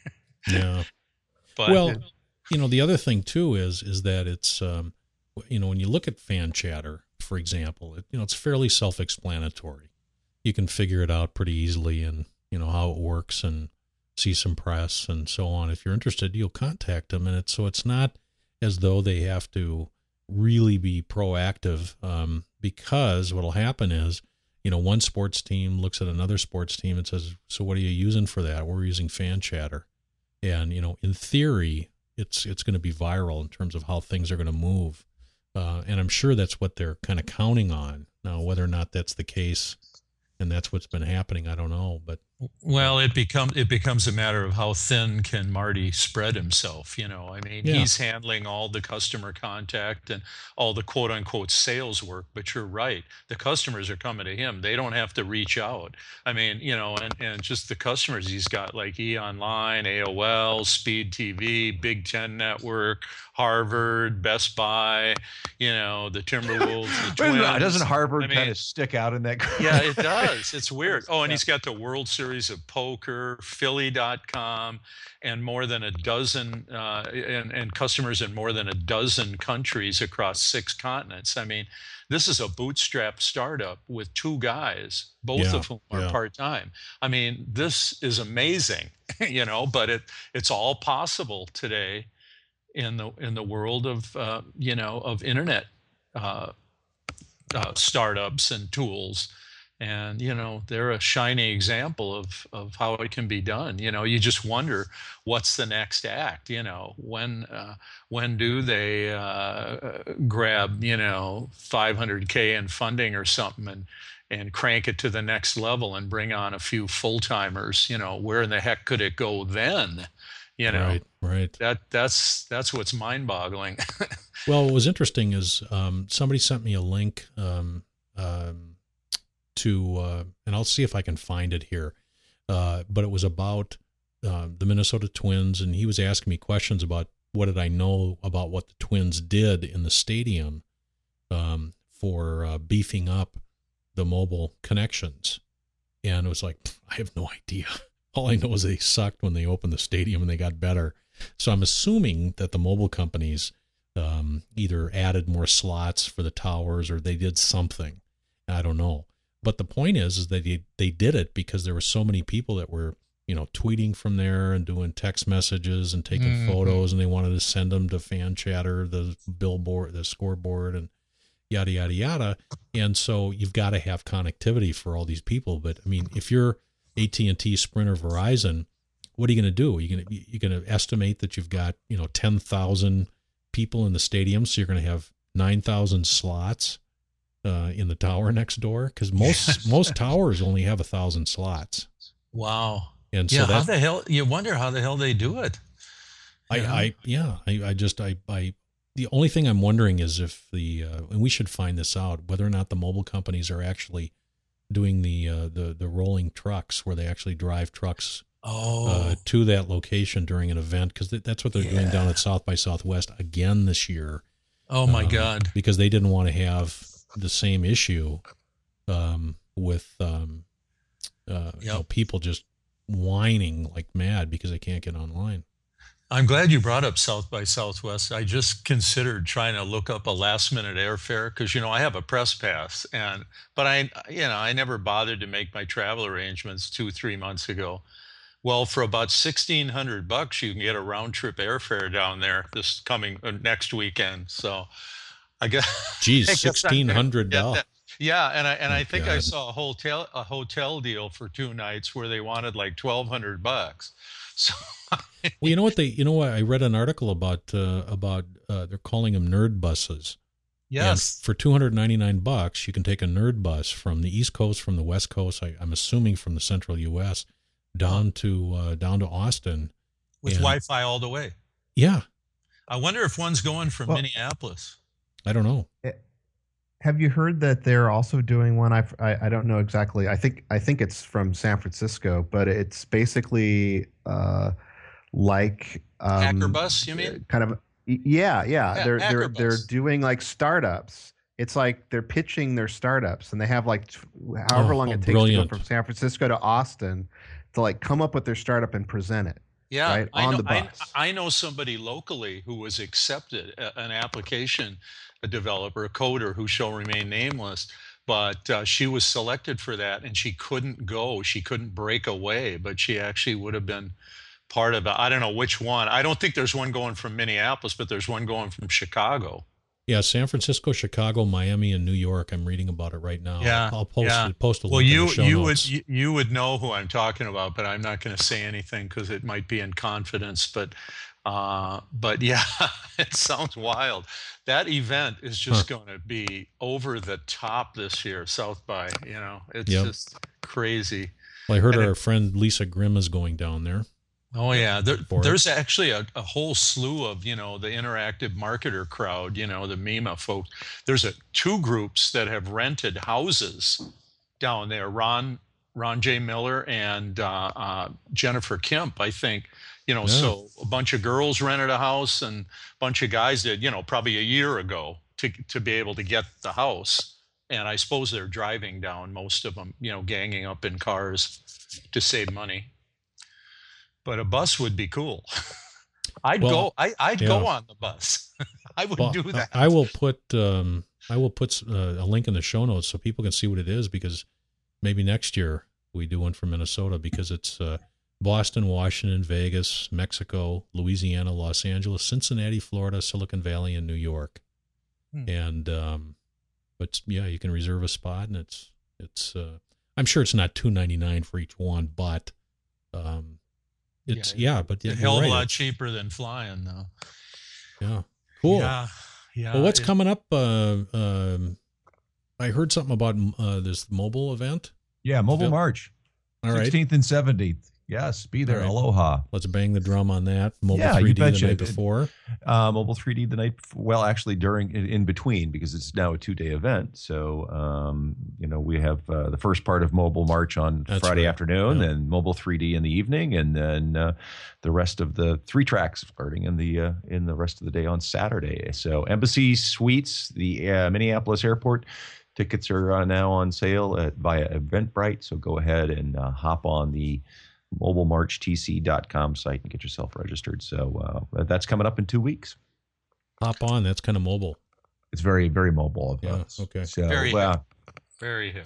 Yeah. But Well, you know, the other thing too is is that it's um, you know, when you look at fan chatter, for example, it, you know, it's fairly self-explanatory. You can figure it out pretty easily, and you know how it works, and see some press and so on. If you're interested, you'll contact them, and it's so it's not as though they have to really be proactive, um, because what'll happen is, you know, one sports team looks at another sports team and says, "So what are you using for that?" We're using fan chatter. And, you know, in theory, it's it's going to be viral in terms of how things are going to move. Uh, and I'm sure that's what they're kind of counting on. Now, whether or not that's the case and that's what's been happening, I don't know. But Well, it becomes it becomes a matter of how thin can Marty spread himself. You know, I mean, Yeah. he's handling all the customer contact and all the quote unquote sales work. But you're right, the customers are coming to him. They don't have to reach out. I mean, you know, and, and just the customers he's got, like E Online, A O L, Speed T V, Big Ten Network, Harvard, Best Buy. You know, the Timberwolves, the Twins. Doesn't Harvard I mean, kind of stick out in that? yeah, it does. It's weird. Oh, and he's got the World Series of Poker, Philly dot com, and more than a dozen, uh, and, and customers in more than a dozen countries across six continents. I mean, this is a bootstrap startup with two guys, both Yeah, of whom are yeah. part-time. I mean, this is amazing, you know, but it it's all possible today in the in the world of, uh, you know, of internet uh, uh, startups and tools. And, you know, they're a shining example of, of how it can be done. You know, you just wonder what's the next act, you know, when uh, when do they uh, grab, you know, five hundred K in funding or something and, and crank it to the next level and bring on a few full-timers, you know, where in the heck could it go then? You know, right, right. that that's that's what's mind-boggling. Well, what was interesting is um, somebody sent me a link um, um, to, uh, and I'll see if I can find it here. Uh, but it was about uh, the Minnesota Twins, and he was asking me questions about what did I know about what the Twins did in the stadium um, for uh, beefing up the mobile connections. And it was like, I have no idea. All I know is they sucked when they opened the stadium and they got better. So I'm assuming that the mobile companies um, either added more slots for the towers or they did something. I don't know. But the point is, is that they, they did it because there were so many people that were you know, tweeting from there and doing text messages and taking Mhm. photos, and they wanted to send them to Fan Chatter, the billboard, the scoreboard, and yada, yada, yada. And so you've got to have connectivity for all these people. But I mean, if you're A T and T, Sprint, or Verizon, what are you going to do? You're going to, you're going to estimate that you've got, you know, ten thousand people in the stadium. So you're going to have nine thousand slots uh, in the tower next door. Cause most, Yes. most towers only have a thousand slots. Wow. And so Yeah, how that's, the hell, you wonder how the hell they do it. I, Yeah. I, yeah, I, I just, I, I, the only thing I'm wondering is if the, uh, and we should find this out, whether or not the mobile companies are actually doing the, uh, the, the rolling trucks where they actually drive trucks Oh, uh, to that location during an event. Cause th- that's what they're doing down Yeah. at South by Southwest again this year. oh my um, God. Because they didn't want to have the same issue, um, with, um, uh, you know, Yep. people just whining like mad because they can't get online. I'm glad you brought up South by Southwest. I just considered trying to look up a last minute airfare because, you know, I have a press pass and, but I, you know, I never bothered to make my travel arrangements two, three months ago. Well, for about sixteen hundred bucks, you can get a round trip airfare down there this coming uh, next weekend. So I guess, Geez, I guess I'm sixteen gonna hundred get dollars. that. Yeah, and I and Oh, I think I God. saw a hotel a hotel deal for two nights where they wanted like twelve hundred bucks. So Well, you know what they, you know what, I read an article about, uh, about, uh, they're calling them nerd buses. And yes, for two hundred ninety-nine bucks, you can take a nerd bus from the East Coast, from the West Coast, I, I'm assuming from the central U S down to, uh, down to Austin. with and- Wi-Fi all the way. Yeah. I wonder if one's going from Well- Minneapolis. I don't know. Have you heard that they're also doing one? I've, I I don't know exactly. I think I think it's from San Francisco, but it's basically uh, like um, Hacker bus, you mean? Kind of. Yeah, yeah. Yeah, they're Hacker they're they're bus. doing like startups. It's like they're pitching their startups, and they have like t- however Oh, long oh, it takes brilliant. to go from San Francisco to Austin to like come up with their startup and present it. Yeah, right, I on know. the I, bus. I know somebody locally who was accepted, a- an application, a developer, a coder who shall remain nameless, but uh, she was selected for that, and she couldn't go. She couldn't break away, but she actually would have been part of it. I don't know which one. I don't think there's one going from Minneapolis, but there's one going from Chicago. Yeah, San Francisco, Chicago, Miami, and New York. I'm reading about it right now. Yeah, I'll post yeah. it, post a link Well, in you the show you notes. would you, you would know who I'm talking about, but I'm not going to say anything because it might be in confidence. But uh, but yeah, it sounds wild. That event is just going to be over the top this year, South by. You know, it's Yep. just crazy. Well, I heard and our it- friend Lisa Grimm is going down there. Oh yeah, there, For it. there's actually a, a whole slew of, you know, the interactive marketer crowd, you know, the MIMA folks. There's a two groups that have rented houses down there. Ron Ron J. Miller and uh, uh, Jennifer Kemp, I think. You know, Yeah. so a bunch of girls rented a house and a bunch of guys did. You know, probably a year ago to to be able to get the house. And I suppose they're driving down, most of them, you know, ganging up in cars to save money. But a bus would be cool. I'd Well, go. I, I'd yeah. go on the bus. I would Well, do that. I I will put um, I will put uh, a link in the show notes so people can see what it is, because maybe next year we do one from Minnesota, because it's uh, Boston, Washington, Vegas, Mexico, Louisiana, Los Angeles, Cincinnati, Florida, Silicon Valley, and New York. Hmm. And um, but yeah, you can reserve a spot, and it's it's uh, I'm sure it's not two ninety-nine for each one, but um, it's Yeah, yeah, but yeah, a you're hell of a right, lot it's- cheaper than flying, though. Yeah, cool. Yeah, yeah. Well, what's it- coming up? Uh, um, I heard something about uh, this mobile event. Yeah, Mobile Yep. March, All right, sixteenth and seventeenth. Yes, be there. All right. Aloha. let's bang the drum on that. Mobile Yeah, you three D the betcha. night before. Uh, Mobile three D the night before, well, actually during in, in between, because it's now a two day event. So um, you know, we have uh, the first part of Mobile March on That's Friday right. afternoon, Yeah. then Mobile three D in the evening, and then uh, the rest of the three tracks starting in the uh, in the rest of the day on Saturday. So Embassy Suites, the uh, Minneapolis Airport. Tickets are uh, now on sale at, via Eventbrite. So go ahead and uh, hop on the mobile march t c dot com site and get yourself registered. So uh, that's coming up in two weeks. Hop on. That's kind of mobile. It's very, very mobile of Yeah, us. okay. So, Very uh, Very hip.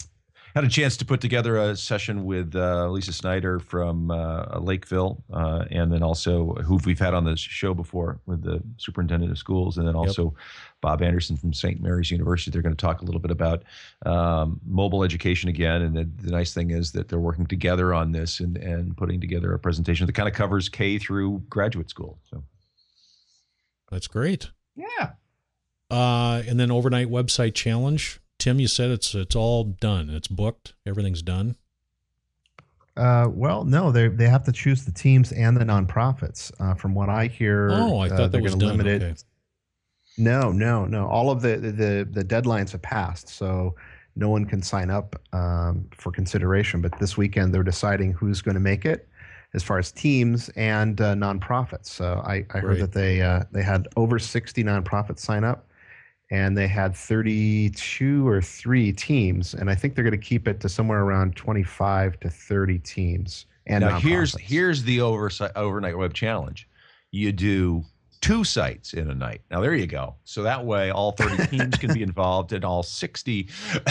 Had a chance to put together a session with uh, Lisa Snyder from uh, Lakeville, uh, and then also who we've had on the show before with the superintendent of schools, and then also yep. Bob Anderson from Saint Mary's University. They're going to talk a little bit about um, mobile education again, and the, the nice thing is that they're working together on this and, and putting together a presentation that kind of covers K through graduate school. So that's great. Yeah. Uh, and then overnight website challenge. Tim, you said it's it's all done. It's booked. Everything's done. Uh, well, no, they they have to choose the teams and the nonprofits. Uh, from what I hear, oh, I thought uh, that was done. Limit okay. it. No, no, no. All of the, the the deadlines have passed, so no one can sign up um, for consideration. But this weekend, they're deciding who's going to make it, as far as teams and uh, nonprofits. So I, I heard Great. that they uh, they had over sixty nonprofits sign up. And they had thirty-two or three teams, and I think they're going to keep it to somewhere around twenty-five to thirty teams. And now here's here's the oversight, overnight web challenge. You do two sites in a night. Now there you go. So that way all thirty teams can be involved, and all sixty.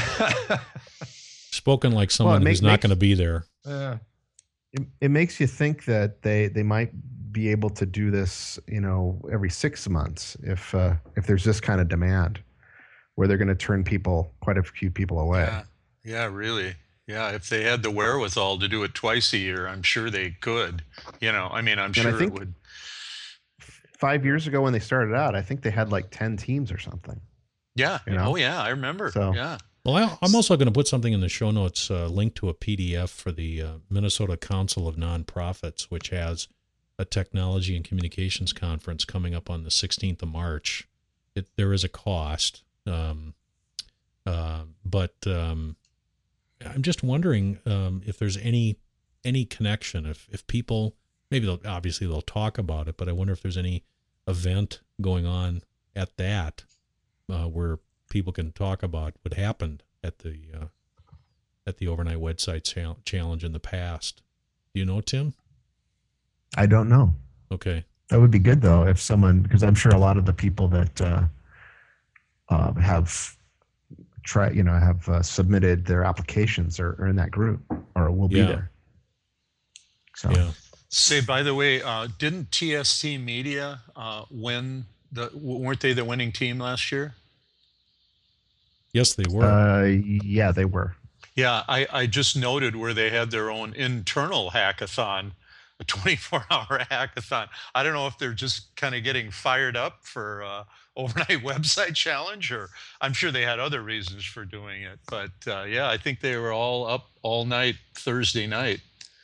Spoken like someone well, who's make, not makes, going to be there. Uh, it, it makes you think that they they might be able to do this, you know, every six months if uh, if there's this kind of demand, where they're going to turn people, quite a few people away. Yeah, yeah, really. Yeah, if they had the wherewithal to do it twice a year, I'm sure they could. You know, I mean, I'm and sure I think it would. Five years ago when they started out, I think they had like ten teams or something. Yeah. You know? Oh, yeah, I remember. So, yeah. Well, I, I'm also going to put something in the show notes, uh, link to a P D F for the uh, Minnesota Council of Nonprofits, which has a technology and communications conference coming up on the sixteenth of March. It, there is a cost, um, uh, but um, I'm just wondering um, if there's any any connection. If if people maybe they'll, obviously they'll talk about it, but I wonder if there's any event going on at that uh, where people can talk about what happened at the uh, at the overnight website chal- challenge in the past. Do you know, Tim? I don't know. Okay. That would be good though, if someone, because I'm sure a lot of the people that uh, uh, have try, you know, have uh, submitted their applications are, are in that group or will be Yeah. there. So Yeah. Say, by the way, uh, didn't T S T Media uh, win the? Weren't they the winning team last year? Yes, they were. uh, yeah, they were. Yeah, I, I just noted where they had their own internal hackathon, a twenty-four hour hackathon. I don't know if they're just kind of getting fired up for uh, overnight website challenge, or I'm sure they had other reasons for doing it. But uh, yeah, I think they were all up all night Thursday night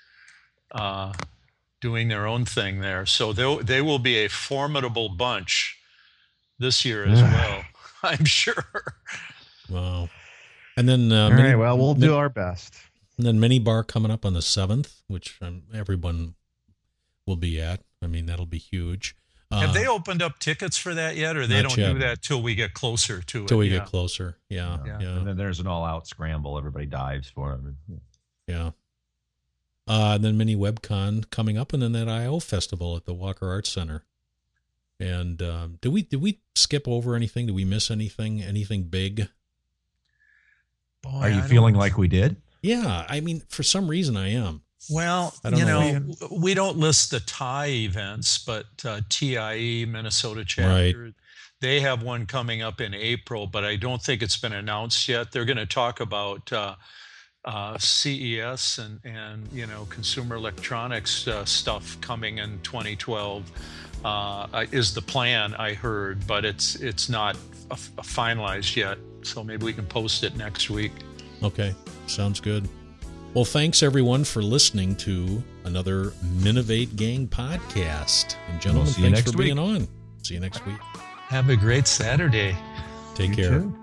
uh, doing their own thing there. So they they will be a formidable bunch this year as well, I'm sure. Wow. And then uh, All mini, right, well, we'll mi- do our best. and then Mini Bar coming up on the seventh, which um, everyone will be at. I mean, that'll be huge. Uh, Have they opened up tickets for that yet, or they Not don't yet. do that till we get closer to it? till we yeah. get closer? Yeah, Yeah. yeah, And then there's an all-out scramble. Everybody dives for them. yeah. Uh, and then Mini WebCon coming up, and then that I O Festival at the Walker Arts Center. And um, did we did we skip over anything? Did we miss anything? Anything big? Boy, Are you I feeling don't- like we did? Yeah, I mean, for some reason I am. Well, I don't you know. know, we don't list the T I E events, but uh, T I E, Minnesota chapter, they have one coming up in April, but I don't think it's been announced yet. They're going to talk about uh, uh, C E S and, and, you know, consumer electronics uh, stuff coming in twenty twelve uh, is the plan, I heard, but it's it's not uh, finalized yet. So maybe we can post it next week. Okay, sounds good. Well, thanks everyone for listening to another Minovate Gang podcast. And gentlemen, We'll see you thanks next for week. being on. See you next week. Have a great Saturday. Take You care. too.